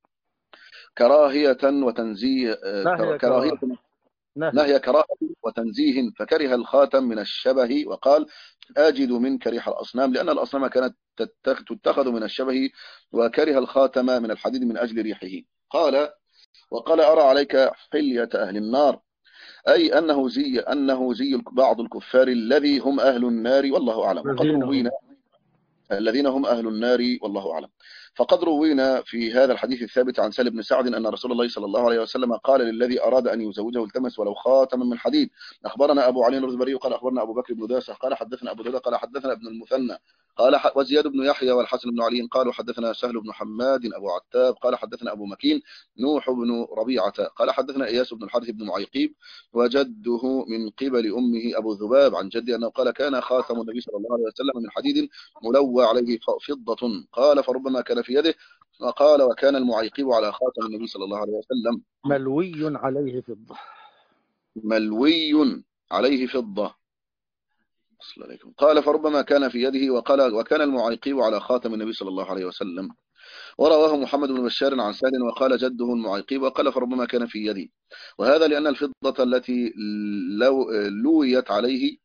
كراهية وتنزيه كراهية نهي كراهة وتنزيه فكره الخاتم من الشبه وقال أجد منك ريح الأصنام لأن الأصنام كانت تتخذ من الشبه وكره الخاتم من الحديد من أجل ريحه. قال وقال أرى عليك حلية أهل النار أي أنه زي أنه زي بعض الكفار الذي هم أهل النار والله أعلم. وقد روينا الذين هم أهل النار والله أعلم. فقد روينا في هذا الحديث الثابت عن سهل بن سعد أن رسول الله صلى الله عليه وسلم قال للذي أراد أن يزوجه التمس ولو خاتما من حديد. أخبرنا أبو علي الرزبري قال أخبرنا أبو بكر بن داسة قال حدثنا أبو داود قال حدثنا ابن المثنى قال ح... وزياد بن يحيى والحسن بن علي قالوا حدثنا سهل بن حماد أبو عتاب قال حدثنا أبو مكين نوح بن ربيعة قال حدثنا إياس بن الحارث بن معيقيب وجده من قبل أمه أبو ذباب عن جدي أنه قال كان خاتم النبي صلى الله عليه وسلم من حديد ملوى عليه فضة قال فربما كان في يده. وقال وكان المعيقب على خاتم النبي صلى الله عليه وسلم ملوي عليه فضة. ملوي عليه فضة. قال فربما كان في يده. وقال وكان المعيقب على خاتم النبي صلى الله عليه وسلم. ورواه محمد بن بشار عن سهل وقال جده المعيقب وقال فربما كان في يده. وهذا لأن الفضة التي لو لويت عليه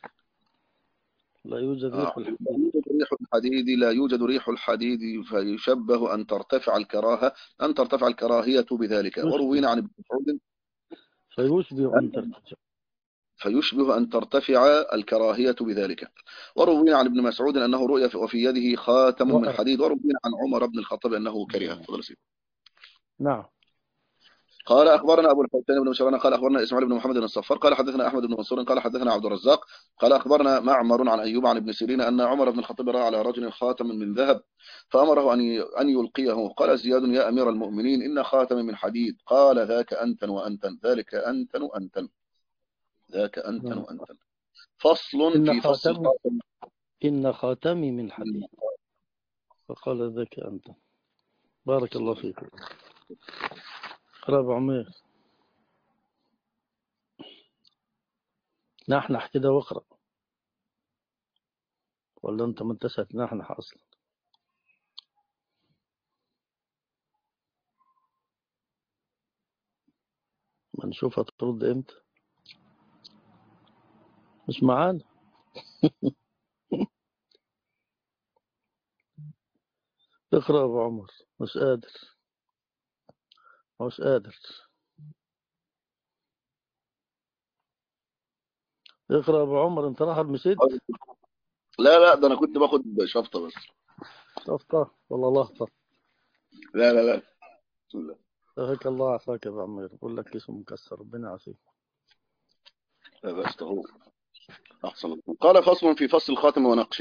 لا يوجد ريح الحديد. لا يوجد ريح الحديد لا يوجد ريح الحديد فيشبه أن ترتفع الكراهة أن ترتفع الكراهية بذلك. وروينا عن ابن مسعود فيشبه أن ترتفع فيشبه أن ترتفع الكراهية بذلك. وروينا عن ابن مسعود أنه رؤي وفي يده خاتم من حديد. وروينا عن عمر بن الخطاب أنه كرهه. نعم. قال أخبرنا أبو الحسين بن مشران قال أخبرنا إسماعيل بن محمد بن الصفار قال حدثنا أحمد بن منصور قال حدثنا عبد الرزاق قال أخبرنا معمر عن أيوب عن ابن سيرين أن عمر بن الخطاب رأى على رجل خاتم من ذهب فأمره أن أن يلقيه. قال زياد يا أمير المؤمنين إن خاتم من حديد. قال ذاك أنت وأنت ذلك أنت وأنت ذاك أنت وأنت. فصل في فصل خاتم إن خاتمي من حديد فقال ذاك أنت. بارك الله فيك. رابع عمير نحنح كده واقرأ ولا أنت ما انتش هتنحنح أصلا؟ ما نشوف هترد إمتى. مش معانا. اقرأ أبو عمر. مش قادر مش قادر اقرأ أبو عمر. أنت راح المسجد؟ لا لا ده أنا كنت باخد شفطة بس. شفطة والله لهطة. لا لا لا بسم الله. هيك الله عافاك يا أبو عمير. بقول لك اسمه مكسر. ربنا يعافيك. لا بس هو أحسن. قال فصل في فصل الخاتم ونقشه.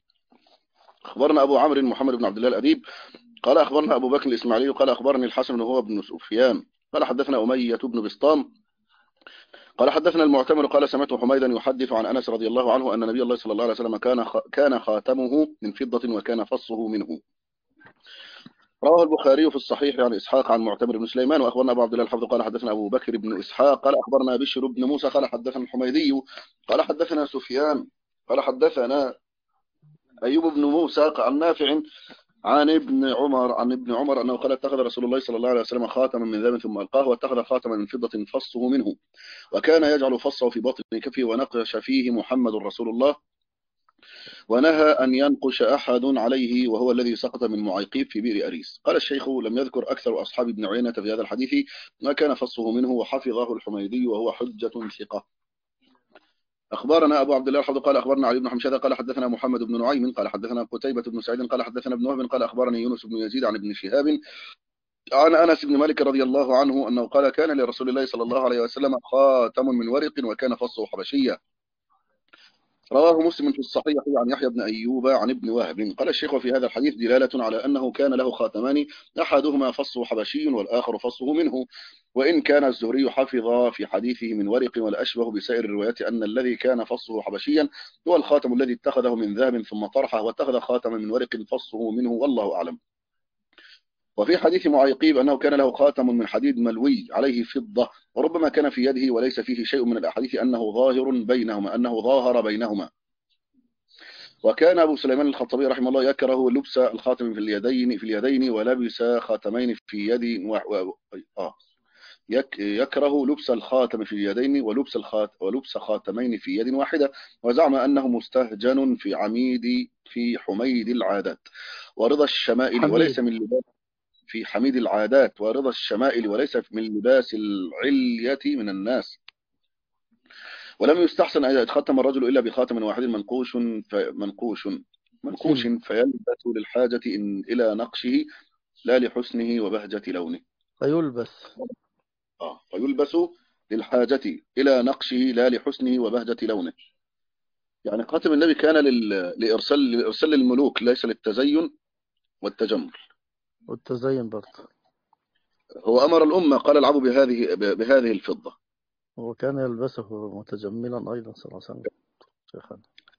أخبرنا أبو عمرو محمد بن عبد الله الأديب قال أخبرنا أبو بكر الإسماعيلي قال أخبرني الحسن وهو ابن سفيان قال حدثنا أمية بن بسطام قال حدثنا المعتمر قال سمعت حميدا يحدث عن أنس رضي الله عنه أن نبي الله صلى الله عليه وسلم كان كان خاتمه من فضة وكان فصه منه. رواه البخاري في الصحيح عن إسحاق عن معتمر بن سليمان. وأخبرنا أبو عبد الله الحفظ قال حدثنا أبو بكر بن إسحاق قال أخبرنا بشر بن موسى قال حدثنا الحميدي قال حدثنا سفيان قال حدثنا أيوب بن موسى عن نافع عن ابن عمر عن ابن عمر أنه قال اتخذ رسول الله صلى الله عليه وسلم خاتما من ذهب ثم ألقاه واتخذ خاتما من فضة فصه منه وكان يجعل فصه في باطن كفه ونقش فيه محمد رسول الله ونهى أن ينقش أحد عليه وهو الذي سقط من معيقيب في بئر أريس. قال الشيخ لم يذكر أكثر أصحاب ابن عيينة في هذا الحديث ما كان فصه منه وحفظه الحميدي وهو حجة ثقة. أخبرنا أبو عبد الله الحفظ قال أخبرنا علي بن حمشاد قال حدثنا محمد بن نعيم قال حدثنا قتيبة بن سعيد قال حدثنا ابن وهب قال أخبرني يونس بن يزيد عن ابن شهاب عن أنس بن مالك رضي الله عنه أنه قال كان لرسول الله صلى الله عليه وسلم خاتم من ورق وكان فصه حبشية. رواه مسلم في الصحيح عن يحيى بن أيوب عن ابن وهب. قال الشيخ في هذا الحديث دلالة على أنه كان له خاتمان أحدهما فصه حبشي والآخر فصه منه. وإن كان الزهري حفظ في حديثه من ورق والأشبه بسائر الروايات أن الذي كان فصه حبشيا هو الخاتم الذي اتخذه من ذهب ثم طرحه واتخذ خاتما من ورق فصه منه والله أعلم. وفي حديث معيقيب أنه كان له خاتم من حديد ملوي عليه فضة وربما كان في يده وليس فيه شيء من الأحاديث أنه ظاهر بينهما أنه ظاهر بينهما. وكان أبو سليمان الخطابي رحمه الله يكره لبس الخاتم في اليدين في اليدين ولبس خاتمين في يد و... و... آه. يك... يكره لبس الخاتم في اليدين ولبس الخات... ولبس خاتمين في يد واحدة وزعم أنه مستهجن في عميد في حميد العادات ورضا الشمائل حميد. وليس من لباس في حميد العادات ورضا الشمائل وليس من لباس العلية من الناس. ولم يستحسن أن يتختم الرجل إلا بخاتم واحد منقوش منقوش منقوش سين. فيلبس للحاجة إن إلى نقشه لا لحسنه وبهجة لونه. فيلبس. آه فيلبس للحاجة إلى نقشه لا لحسنه وبهجة لونه. يعني خاتم النبي كان لل... لإرسال لإرسال للملوك ليس للتزين والتجمل. والتزين برضه. هو أمر الأمة قال العبوا بهذه بهذه الفضة. وكان يلبسه متجملا أيضا صلى الله عليه وسلم شيخنا.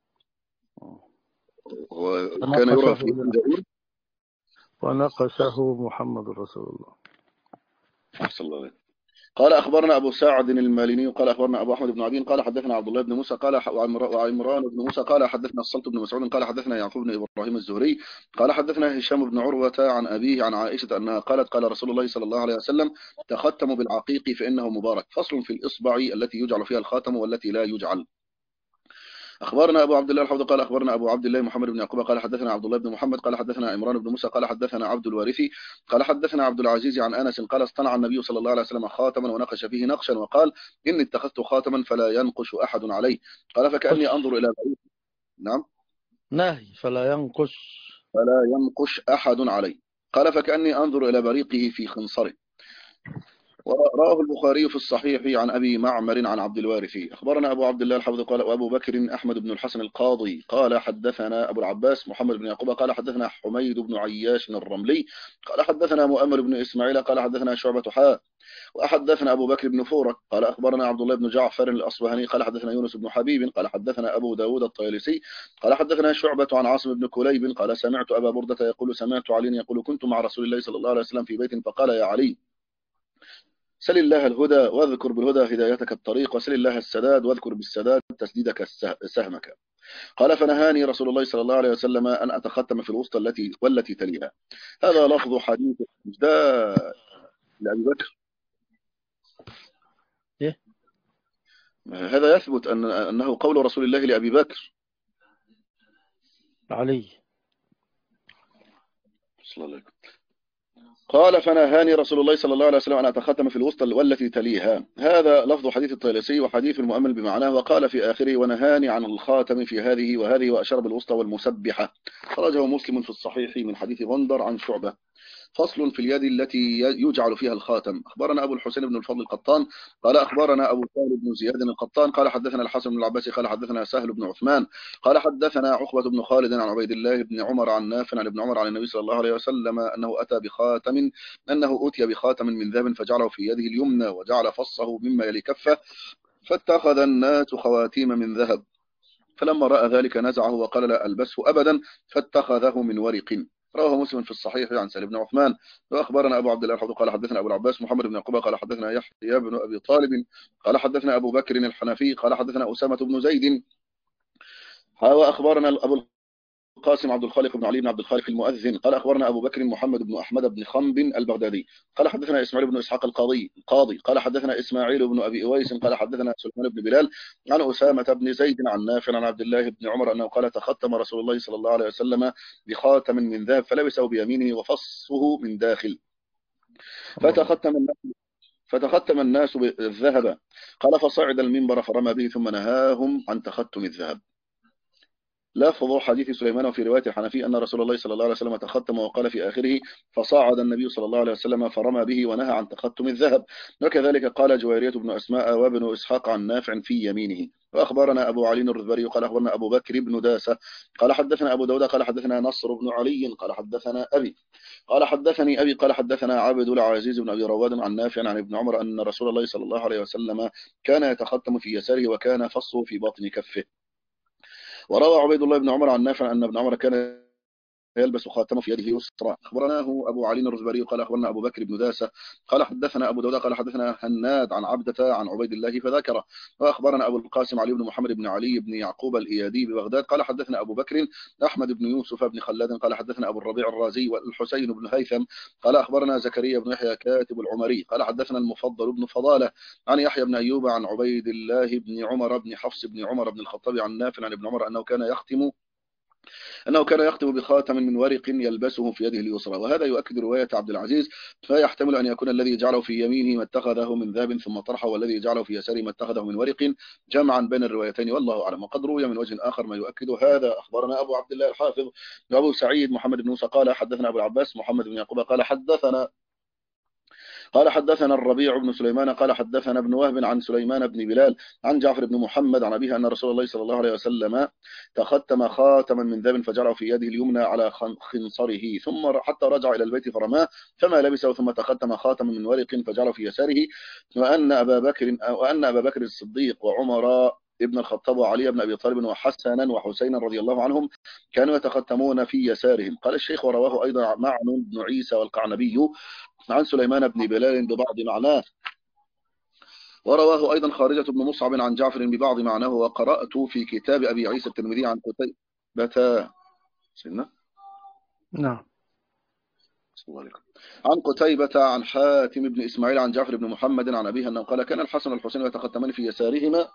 وكان يرى في فناقشه جبين. وناقشه محمد رسول الله. أحسن الله عليك. قال أخبرنا أبو سعد الماليني قال أخبرنا أبو أحمد بن عدين قال حدثنا عبد الله بن موسى قال وعمران بن موسى قال حدثنا الصلت بن مسعود قال حدثنا يعقوب بن إبراهيم الزهري قال حدثنا هشام بن عروة عن أبيه عن عائشة أنها قالت قال رسول الله صلى الله عليه وسلم تختم بالعقيق فإنه مبارك. فصل في الإصبع التي يجعل فيها الخاتم والتي لا يجعل. أخبرنا أبو عبد الله الحوض قال أخبرنا أبو عبد الله محمد بن يعقوب قال حدثنا عبد الله بن محمد قال حدثنا عمران بن موسى قال حدثنا عبد الوارثي قال حدثنا عبد العزيز عن أنس قال اصطنع النبي صلى الله عليه وسلم خاتما ونقش فيه نقشا وقال إني اتخذت خاتما فلا ينقش أحد عليه. قال فكأني قش. أنظر إلى بعيد. نعم. نهي فلا ينقش. فلا ينقش أحد عليه. قال فكأني أنظر إلى بريقه في خنصره. ورواه البخاري في الصحيح عن أبي معمر عن عبد الوارث. أخبرنا أبو عبد الله الحوض قال وأبو بكر أحمد بن الحسن القاضي قال حدثنا أبو العباس محمد بن يعقوب قال حدثنا حميد بن عياش الرملي قال حدثنا مؤمل بن إسماعيل قال حدثنا شعبة حاء وحدثنا أبو بكر بن فورك قال أخبرنا عبد الله بن جعفر الأصبهاني قال حدثنا يونس بن حبيب قال حدثنا أبو داود الطيالسي قال حدثنا شعبة عن عاصم بن كليب قال سمعت أبا بردة يقول سمعت علي يقول كنت مع رسول الله صلى الله عليه وسلم في بيت فقال يا علي سل الله الهدى واذكر بالهدى هدايتك الطريق وسل الله السداد واذكر بالسداد تسديدك سهمك. قال فنهاني رسول الله صلى الله عليه وسلم أن أتختم في الوسطى التي والتي تليها. هذا لفظ حديث ده لأبي بكر. إيه؟ هذا يثبت أن أنه قول رسول الله لأبي بكر. علي صلى الله عليه وسلم. قال فنهاني رسول الله صلى الله عليه وسلم أن أتختم في الوسطى والتي تليها. هذا لفظ حديث الطيلسي وحديث المؤمل بمعناه. وقال في آخره ونهاني عن الخاتم في هذه وهذه وأشار بالوسطى والمسبحة. خرجه مسلم في الصحيح من حديث غندر عن شعبة. فصل في اليد التي يجعل فيها الخاتم. أخبرنا أبو الحسين بن الفضل القطان قال أخبرنا أبو سهل بن زياد القطان قال حدثنا الحسن بن العباسي قال حدثنا سهل بن عثمان قال حدثنا عقبة بن خالد عن عبيد الله بن عمر عن نافع عن ابن عمر عن النبي صلى الله عليه وسلم أنه أتى بخاتم أنه أتي بخاتم من ذهب فجعله في يده اليمنى وجعل فصه مما يلي كفه فاتخذ الناس خواتيم من ذهب فلما رأى ذلك نزعه وقال لا ألبسه أبدا فاتخذه من ورق. رواه مسلم في الصحيح عن سهل بن عثمان. وأخبرنا أبو عبد الله الحوض قال حدثنا أبو العباس محمد بن يعقوب قال حدثنا يحيى بن أبي طالب قال حدثنا أبو بكر الحنفي قال حدثنا أسامة بن زيد. وأخبرنا أبو القاسم عبد الخالق بن علي بن عبد الخالق المؤذن قال أخبرنا أبو بكر محمد بن أحمد بن خنب البغدادي قال حدثنا إسماعيل بن إسحاق القاضي القاضي قال حدثنا إسماعيل بن أبي أويس قال حدثنا سليمان بن بلال عن أسامة بن زيد عن نافع عن عبد الله بن عمر أنه قال تختم رسول الله صلى الله عليه وسلم بخاتم من ذهب فلبسه بيمينه وفصه من داخل فتختم الناس فتختم الناس بالذهب. قال فصعد المنبر فرمى به ثم نهاهم عن تختم الذهب. لفظ حديث سليمان وفي رواية الحنفي أن رسول الله صلى الله عليه وسلم تختم وقال في آخره فصعد النبي صلى الله عليه وسلم فرمى به ونهى عن تختم الذهب. وكذلك قال جويرية بن أسماء وابن إسحاق عن نافع في يمينه. وأخبرنا أبو علي الرذبري قال أخبرنا أبو بكر بن داسة قال حدثنا أبو داود قال حدثنا نصر بن علي قال حدثنا أبي قال حدثني أبي قال حدثنا عبد العزيز بن أبي رواد عن نافع عن ابن عمر أن رسول الله صلى الله عليه وسلم كان يتختم في يساره وكان فصه في باطن كفه. وروى عبيد الله بن عمر عن نافع أن ابن عمر كان يلبس خاتمه في يده اليسرى. أخبرناه أبو علي الرزبري قال أخبرنا أبو بكر بن داسة قال حدثنا أبو داود قال حدثنا هناد عن عبدة عن عبيد الله فذكره. وأخبرنا أبو القاسم علي بن محمد بن علي بن يعقوب الإيادي ببغداد قال حدثنا أبو بكر أحمد بن يوسف بن خلاد قال حدثنا أبو الربيع الرازي والحسين بن هيثم قال أخبرنا زكريا بن يحيى كاتب العمري قال حدثنا المفضل بن فضالة عن يحيى بن أيوب عن عبيد الله بن عمر بن حفص بن عمر بن الخطاب عن نافع عن ابن عمر أنه كان يختم أنه كان يختم بخاتم من ورق يلبسه في يده اليسرى، وهذا يؤكد رواية عبد العزيز، فيحتمل أن يكون الذي جعله في يمينه ما اتخذه من ذهب ثم طرحه، والذي جعله في يساره ما اتخذه من ورق، جمعا بين الروايتين والله أعلم. وقد روي من وجه آخر ما يؤكد هذا. أخبرنا أبو عبد الله الحافظ أبو سعيد محمد بن موسى قال حدثنا أبو العباس محمد بن يعقوب قال حدثنا قال حدثنا الربيع بن سليمان قال حدثنا ابن وهب عن سليمان بن بلال عن جعفر بن محمد عن أبيه أن رسول الله صلى الله عليه وسلم تختم خاتما من ذهب فجعله في يده اليمنى على خنصره، ثم حتى رجع إلى البيت فرماه فما لبسه، ثم تختم خاتما من ورق فجعله في يساره، وأن أبا بكر وأن أبا بكر الصديق وعمر ابن الخطاب وعلي بن أبي طالب وحسنا وحسينا رضي الله عنهم كانوا يتختمون في يسارهم. قال الشيخ ورواه أيضا معن بن عيسى والقعنبي عن سليمان بن بلال ببعض معناه، ورواه أيضا خارجة بن مصعب عن جعفر ببعض معناه. وقرأت في كتاب أبي عيسى الترمذي عن قتيبة سنة نعم. عن قتيبة عن حاتم بن إسماعيل عن جعفر بن محمد عن أبيه أنه قال كان الحسن والحسين يتختمان في يسارهما.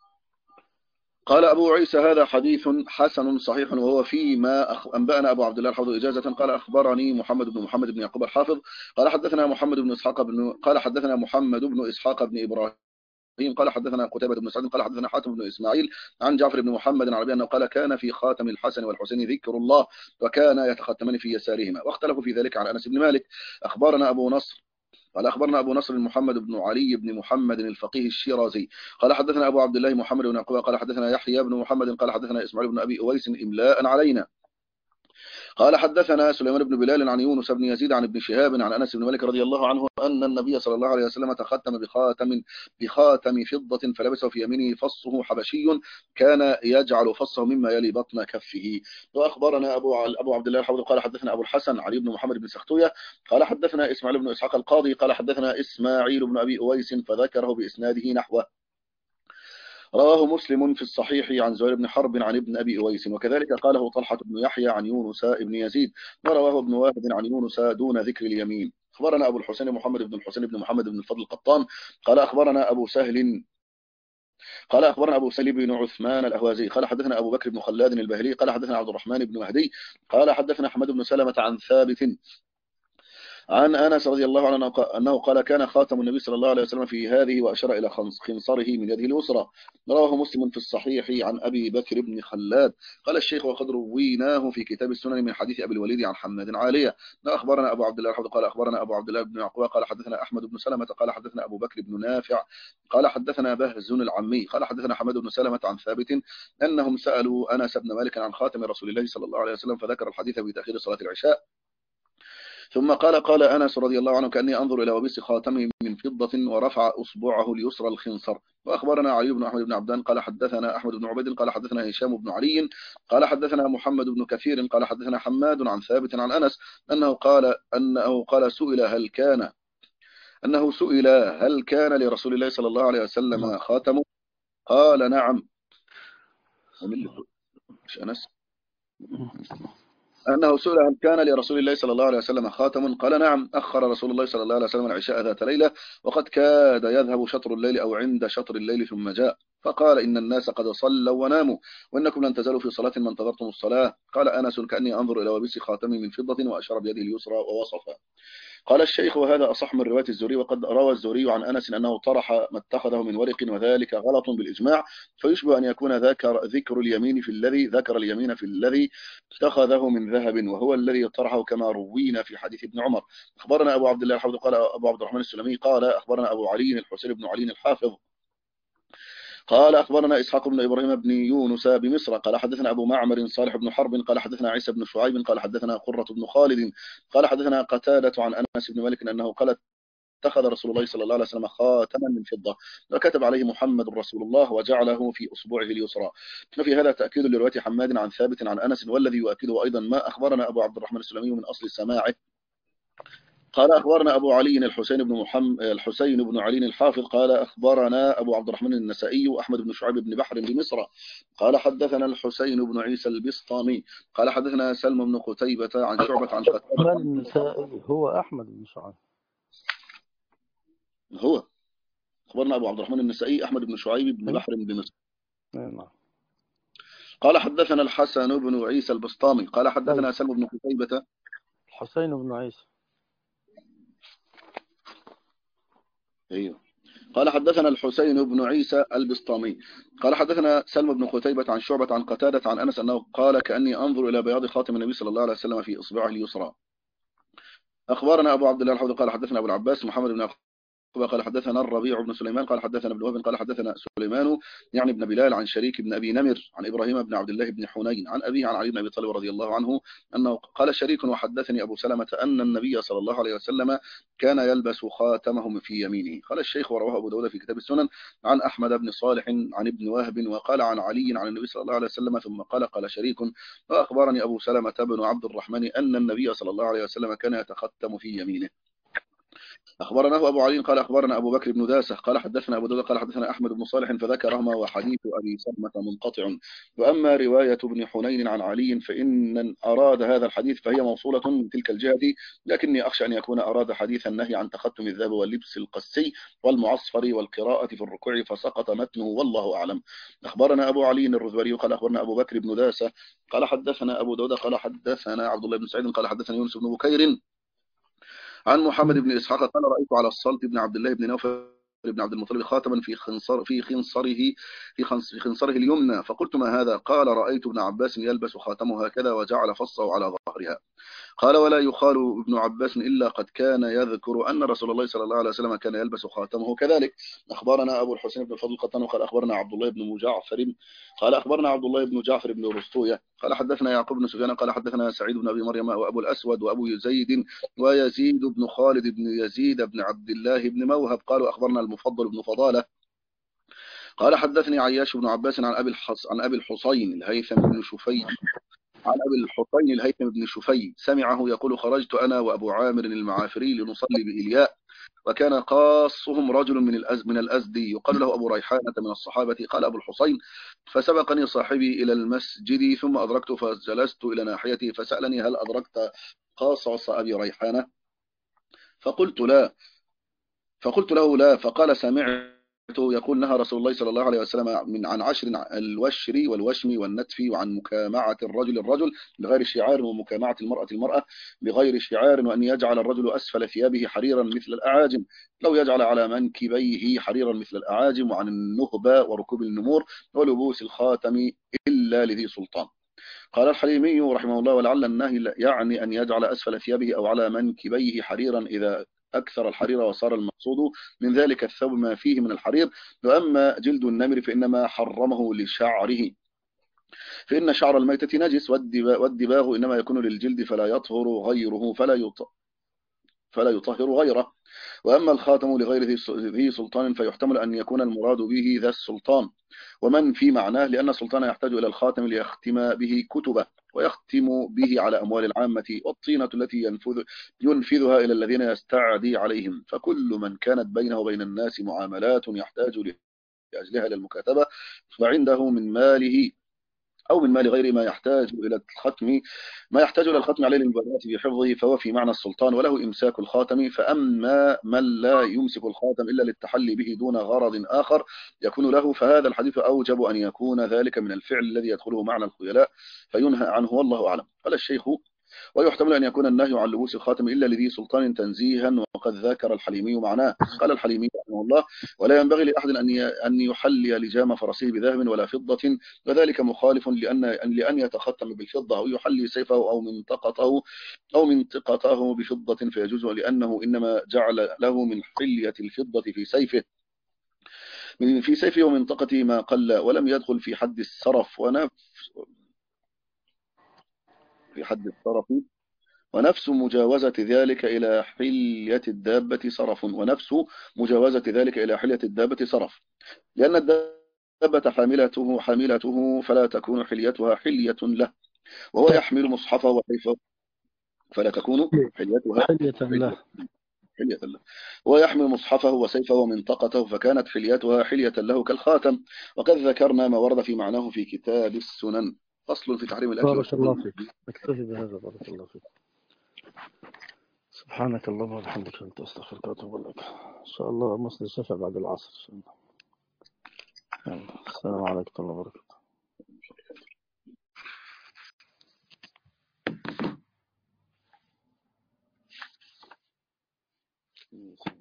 قال أبو عيسى هذا حديث حسن صحيح، وهو فيما أخ... أنبأنا أبو عبد الله الحافظ إجازة. قال أخبرني محمد بن محمد بن يعقوب الحافظ قال حدثنا محمد بن إسحاق بن قال حدثنا محمد بن إسحاق بن إبراهيم قال حدثنا قتيبة بن سعيد قال حدثنا حاتم بن إسماعيل عن جعفر بن محمد عن أبيه أنه قال كان في خاتم الحسن والحسين ذكر الله وكان يتختمان في يسارهما، واختلفوا في ذلك عن أنس بن مالك. أخبرنا أبو نصر قال أخبرنا أبو نصر محمد بن علي بن محمد الفقيه الشيرازي قال حدثنا أبو عبد الله محمد بن يعقوب قال حدثنا يحيى بن محمد قال حدثنا إسماعيل بن أبي أويس إملاء علينا قال حدثنا سليمان بن بلال عن يونس بن يزيد عن ابن شهاب عن أنس بن مالك رضي الله عنه أن النبي صلى الله عليه وسلم تختم بخاتم بخاتم فضة فلبسه في يمينه فصه حبشي كان يجعل فصه مما يلي بطن كفه. وأخبرنا أبو أبو عبد الله الحافظ قال حدثنا أبو الحسن علي بن محمد بن سختوية قال حدثنا إسماعيل بن إسحاق القاضي قال حدثنا إسماعيل بن أبي أويس فذكره بإسناده نحوه. رواه مسلم في الصحيح عن زهير بن حرب عن ابن أبي أويس، وكذلك قاله طلحة بن يحيى عن يونس بن يزيد، ورواه ابن واحد عن يونس دون ذكر اليمين. أخبرنا أبو الحسين محمد بن الحسين بن محمد بن الفضل القطان قال أخبرنا أبو سهل قال أخبرنا أبو سليم بن عثمان الأهوازي قال حدثنا أبو بكر بن خلاد البهلي قال حدثنا عبد الرحمن بن مهدي قال حدثنا أحمد بن سلمة عن ثابت عن أنس رضي الله عنه أنه قال كان خاتم النبي صلى الله عليه وسلم في هذه وأشار إلى خنصره من يده اليسرى. رواه مسلم في الصحيح عن أبي بكر بن خلاد. قال الشيخ وقد رويناه في كتاب السنن من حديث أبي الوليد عن حماد عالية. أخبرنا أبو عبد الله قال أخبرنا أبو عبد الله بن يعقوب قال حدثنا أحمد بن سلمة قال حدثنا أبو بكر بن نافع قال حدثنا بهز العمي قال حدثنا حماد بن سلمة عن ثابت أنهم سألوا أنس بن مالك عن خاتم رسول الله صلى الله عليه وسلم فذكر الحديث بتأخير صلاة العشاء، ثم قال قال أنس رضي الله عنه كأني أنظر إلى وبيس خاتمه من فضة ورفع أصبعه اليسرى الخنصر. وأخبرنا علي بن أحمد بن عبدان قال حدثنا أحمد بن عبيد قال حدثنا هشام بن علي قال حدثنا محمد بن كثير قال حدثنا حماد عن ثابت عن أنس أنه قال أنه قال سئل هل كان أنه سئل هل كان لرسول الله صلى الله عليه وسلم خاتم قال نعم. مش أنس أنه سئل هل كان لرسول الله صلى الله عليه وسلم خاتم قال نعم. أخر رسول الله صلى الله عليه وسلم العشاء ذات ليلة وقد كاد يذهب شطر الليل أو عند شطر الليل ثم جاء فقال إن الناس قد صلوا وناموا وإنكم لن تزالوا في صلاة ما انتظرتم الصلاة. قال أنس كأني أنظر إلى وبيس خاتم من فضة وأشار بيده اليسرى ووصفه. قال الشيخ وهذا أصح من رواية الزهري، وقد روى الزهري عن أنس أنه طرح ما اتخذه من ورق وذلك غلط بالإجماع، فيشبه أن يكون ذكر ذكر اليمين في الذي ذكر اليمين في الذي اتخذه من ذهب وهو الذي طرحه كما روينا في حديث ابن عمر. أخبرنا أبو عبد الله الحافظ قال أبو عبد الرحمن السلمي قال أخبرنا أبو علي الحسين بن علي الحافظ قال أخبرنا إسحاق بن إبراهيم بن يونس بمصر قال حدثنا أبو معمر صالح بن حرب قال حدثنا عيسى بن شعيب قال حدثنا قرة بن خالد قال حدثنا قتادة عن أنس بن مالك أنه قال اتخذ رسول الله صلى الله عليه وسلم خاتما من فضة وكتب عليه محمد رسول الله وجعله في أصبعه اليسرى. وفي هذا تأكيد لرواية حماد عن ثابت عن أنس، والذي يؤكده أيضا ما أخبرنا أبو عبد الرحمن السلمي من أصل سماعه قال أخبرنا أبو علي الحسين بن محمد الحسين بن علي الحافظ قال أخبرنا أبو عبد الرحمن النسائي وأحمد بن شعيب بن بحر بمصر قال حدثنا الحسين بن عيسى البسطامي قال حدثنا سلم بن قتيبة عن شعبة عن قتادة. النسائي هو أحمد بن شعيب هو أخبرنا أبو عبد الرحمن النسائي أحمد بن شعيب بن بحر بمصر. نعم. قال حدثنا الحسن بن عيسى البسطامي قال طيب. حدثنا سلم بن قتيبة. الحسين بن عيسى. ايوه. قال حدثنا الحسين بن عيسى البسطامي قال حدثنا سلم بن قتيبة عن شعبة عن قتادة عن أنس أنه قال كأني أنظر إلى بياض خاتم النبي صلى الله عليه وسلم في إصبعه اليسرى. أخبرنا أبو عبد الله الحوضي قال حدثنا أبو العباس محمد بن قال حدثنا الربيع بن سليمان قال حدثنا ابن وهب قال حدثنا سليمان يعني ابن بلال عن شريك بن أبي نمر عن إبراهيم بن عبد الله بن حنين عن أبيه عن علي بن أبي طالب رضي الله عنه أنه قال شريك وحدثني أبو سلمة أن النبي صلى الله عليه وسلم كان يلبس خاتمه في يمينه. قال الشيخ ورواه أبو داود في كتاب السنن عن أحمد بن صالح عن ابن وهب وقال عن علي عن النبي صلى الله عليه وسلم ثم قال قال شريك وأخبرني أبو سلمة بن عبد الرحمن أن النبي صلى الله عليه وسلم كان يتختم في يمينه. أخبرنا أبو علي قال أخبرنا أبو بكر بن داسة قال حدثنا أبو داود قال حدثنا أحمد بن صالح فذكرهما وحديث أبي سلمة منقطع. وأما رواية ابن حنين عن علي فإن أراد هذا الحديث فهي موصولة من تلك الجهة، لكني أخشى أن يكون أراد حديث النهي عن تختم الذهب واللبس القسي والمعصفر والقراءة في الركوع فسقط متنه والله أعلم. أخبرنا أبو علي الرذبري قال أخبرنا أبو بكر بن داسة قال حدثنا أبو داود قال حدثنا عبد الله بن سعيد قال حدثنا يونس بن بكير عن محمد بن إسحاق قال رأيت على الصلت بن عبد الله بن نوفل بن عبد المطلب خاتما في خنصر في خنصره في خنص- في خنصره اليمنى فقلت ما هذا؟ قال رأيت ابن عباس يلبس خاتمه هكذا وجعل فصه على ظهرها. قال ولا يخال ابن عباس إلا قد كان يذكر أن رسول الله صلى الله عليه وسلم كان يلبس خاتمه كذلك. أخبرنا أبو الحسين بن الفضل القطان قال أخبرنا عبد الله بن مجعفر قال أخبرنا عبد الله بن جعفر بن رستوية قال حدثنا يعقوب بن سفيان قال حدثنا سعيد بن أبي مريم وأبو الأسود وأبو يزيد ويزيد بن خالد بن يزيد بن عبد الله بن موهب قالوا أخبرنا المفضل بن فضالة قال حدثني عياش بن عباس عن أبي الحص عن أبي الحصين الهيثم بن شفي عن أبي الحسين الهيثم بن شفي سمعه يقول خرجت أنا وأبو عامر المعافري لنصلي بإلياء وكان قاصهم رجل من الأز من الأزدي يقال له أبو ريحانة من الصحابة. قال أبو الحسين فسبقني صاحبي إلى المسجد ثم أدركت فجلست إلى ناحيتي فسألني هل أدركت قاصص أبي ريحانة؟ فقلت لا فقلت له لا فقال سمعت يقول نهى رسول الله صلى الله عليه وسلم من عن عشر الوشر والوشم والنتف وعن مكامعة الرجل الرجل بغير شعار ومكامعة المرأة المرأة بغير شعار وأن يجعل الرجل أسفل ثيابه حريرا مثل الأعاجم لو يجعل على منكبيه حريرا مثل الأعاجم وعن النهبة وركوب النمور ولبوس الخاتم إلا لذي سلطان. قال الحليمي رحمه الله ولعل النهي يعني أن يجعل أسفل ثيابه أو على منكبيه حريرا إذا أكثر الحرير وصار المقصود من ذلك الثوب ما فيه من الحرير. وأما جلد النمر فإنما حرمه لشعره فإن شعر الميتة نجس والدباغ إنما يكون للجلد فلا يطهر غيره فلا يطهر فلا يطهر غيره. وأما الخاتم لغير ذي سلطان فيحتمل أن يكون المراد به ذا السلطان ومن في معناه لأن السلطان يحتاج إلى الخاتم ليختم به كتبه ويختم به على أموال العامة والطينة التي ينفذ ينفذها إلى الذين يستعدي عليهم. فكل من كانت بينه وبين الناس معاملات يحتاج لأجلها إلى المكاتبة فعنده من ماله أو من مال غير ما يحتاج إلى الختم ما يحتاج إلى الختم عليه للمبادرة بحفظه فهو في معنى السلطان وله إمساك الخاتم. فأما من لا يمسك الخاتم إلا للتحلي به دون غرض آخر يكون له فهذا الحديث أوجب أن يكون ذلك من الفعل الذي يدخله معنى الخيلاء فينهى عنه والله أعلم. قال الشيخ ويحتمل أن يكون النهي عن لبوس الخاتم إلا لذي سلطان تنزيها وقد ذكر الحليمي معناه. قال الحليمي رحمه الله ولا ينبغي لأحد أن يحلي لجام فرسه بذهب ولا فضة وذلك مخالف لأن لأن يتختم بالفضة أو يحلي سيفه أو منطقته أو منطقته بفضة فيجوز لأنه إنما جعل له من حلية الفضة في سيفه من في سيفه ومنطقته ما قل ولم يدخل في حد السرف ونفس في حد السرف ونفس مجاوزة ذلك إلى حلية الدابة صرف ونفس مجاوزة ذلك إلى حلية الدابة صرف لأن الدابة حاملته حاملته فلا تكون حليتها حلية له وهو يحمل مصحفه وسيفه فلا تكون حليتها حلية له حلية له ويحمل مصحفه وسيفه ومنطقته فكانت حليتها حلية له كالخاتم. وقد ذكرنا ما ورد في معناه في كتاب السنن. فصل في تحريم الأكل بارك الله والشرب. فيك. اكتفي بهذا بارك الله فيك. سبحانك اللهم وبحمدك أنت أستغفرك وأتوب إليك. إن شاء الله مصر الشفع بعد العصر. السلام عليكم ورحمة الله وبركاته. عليه وسلم.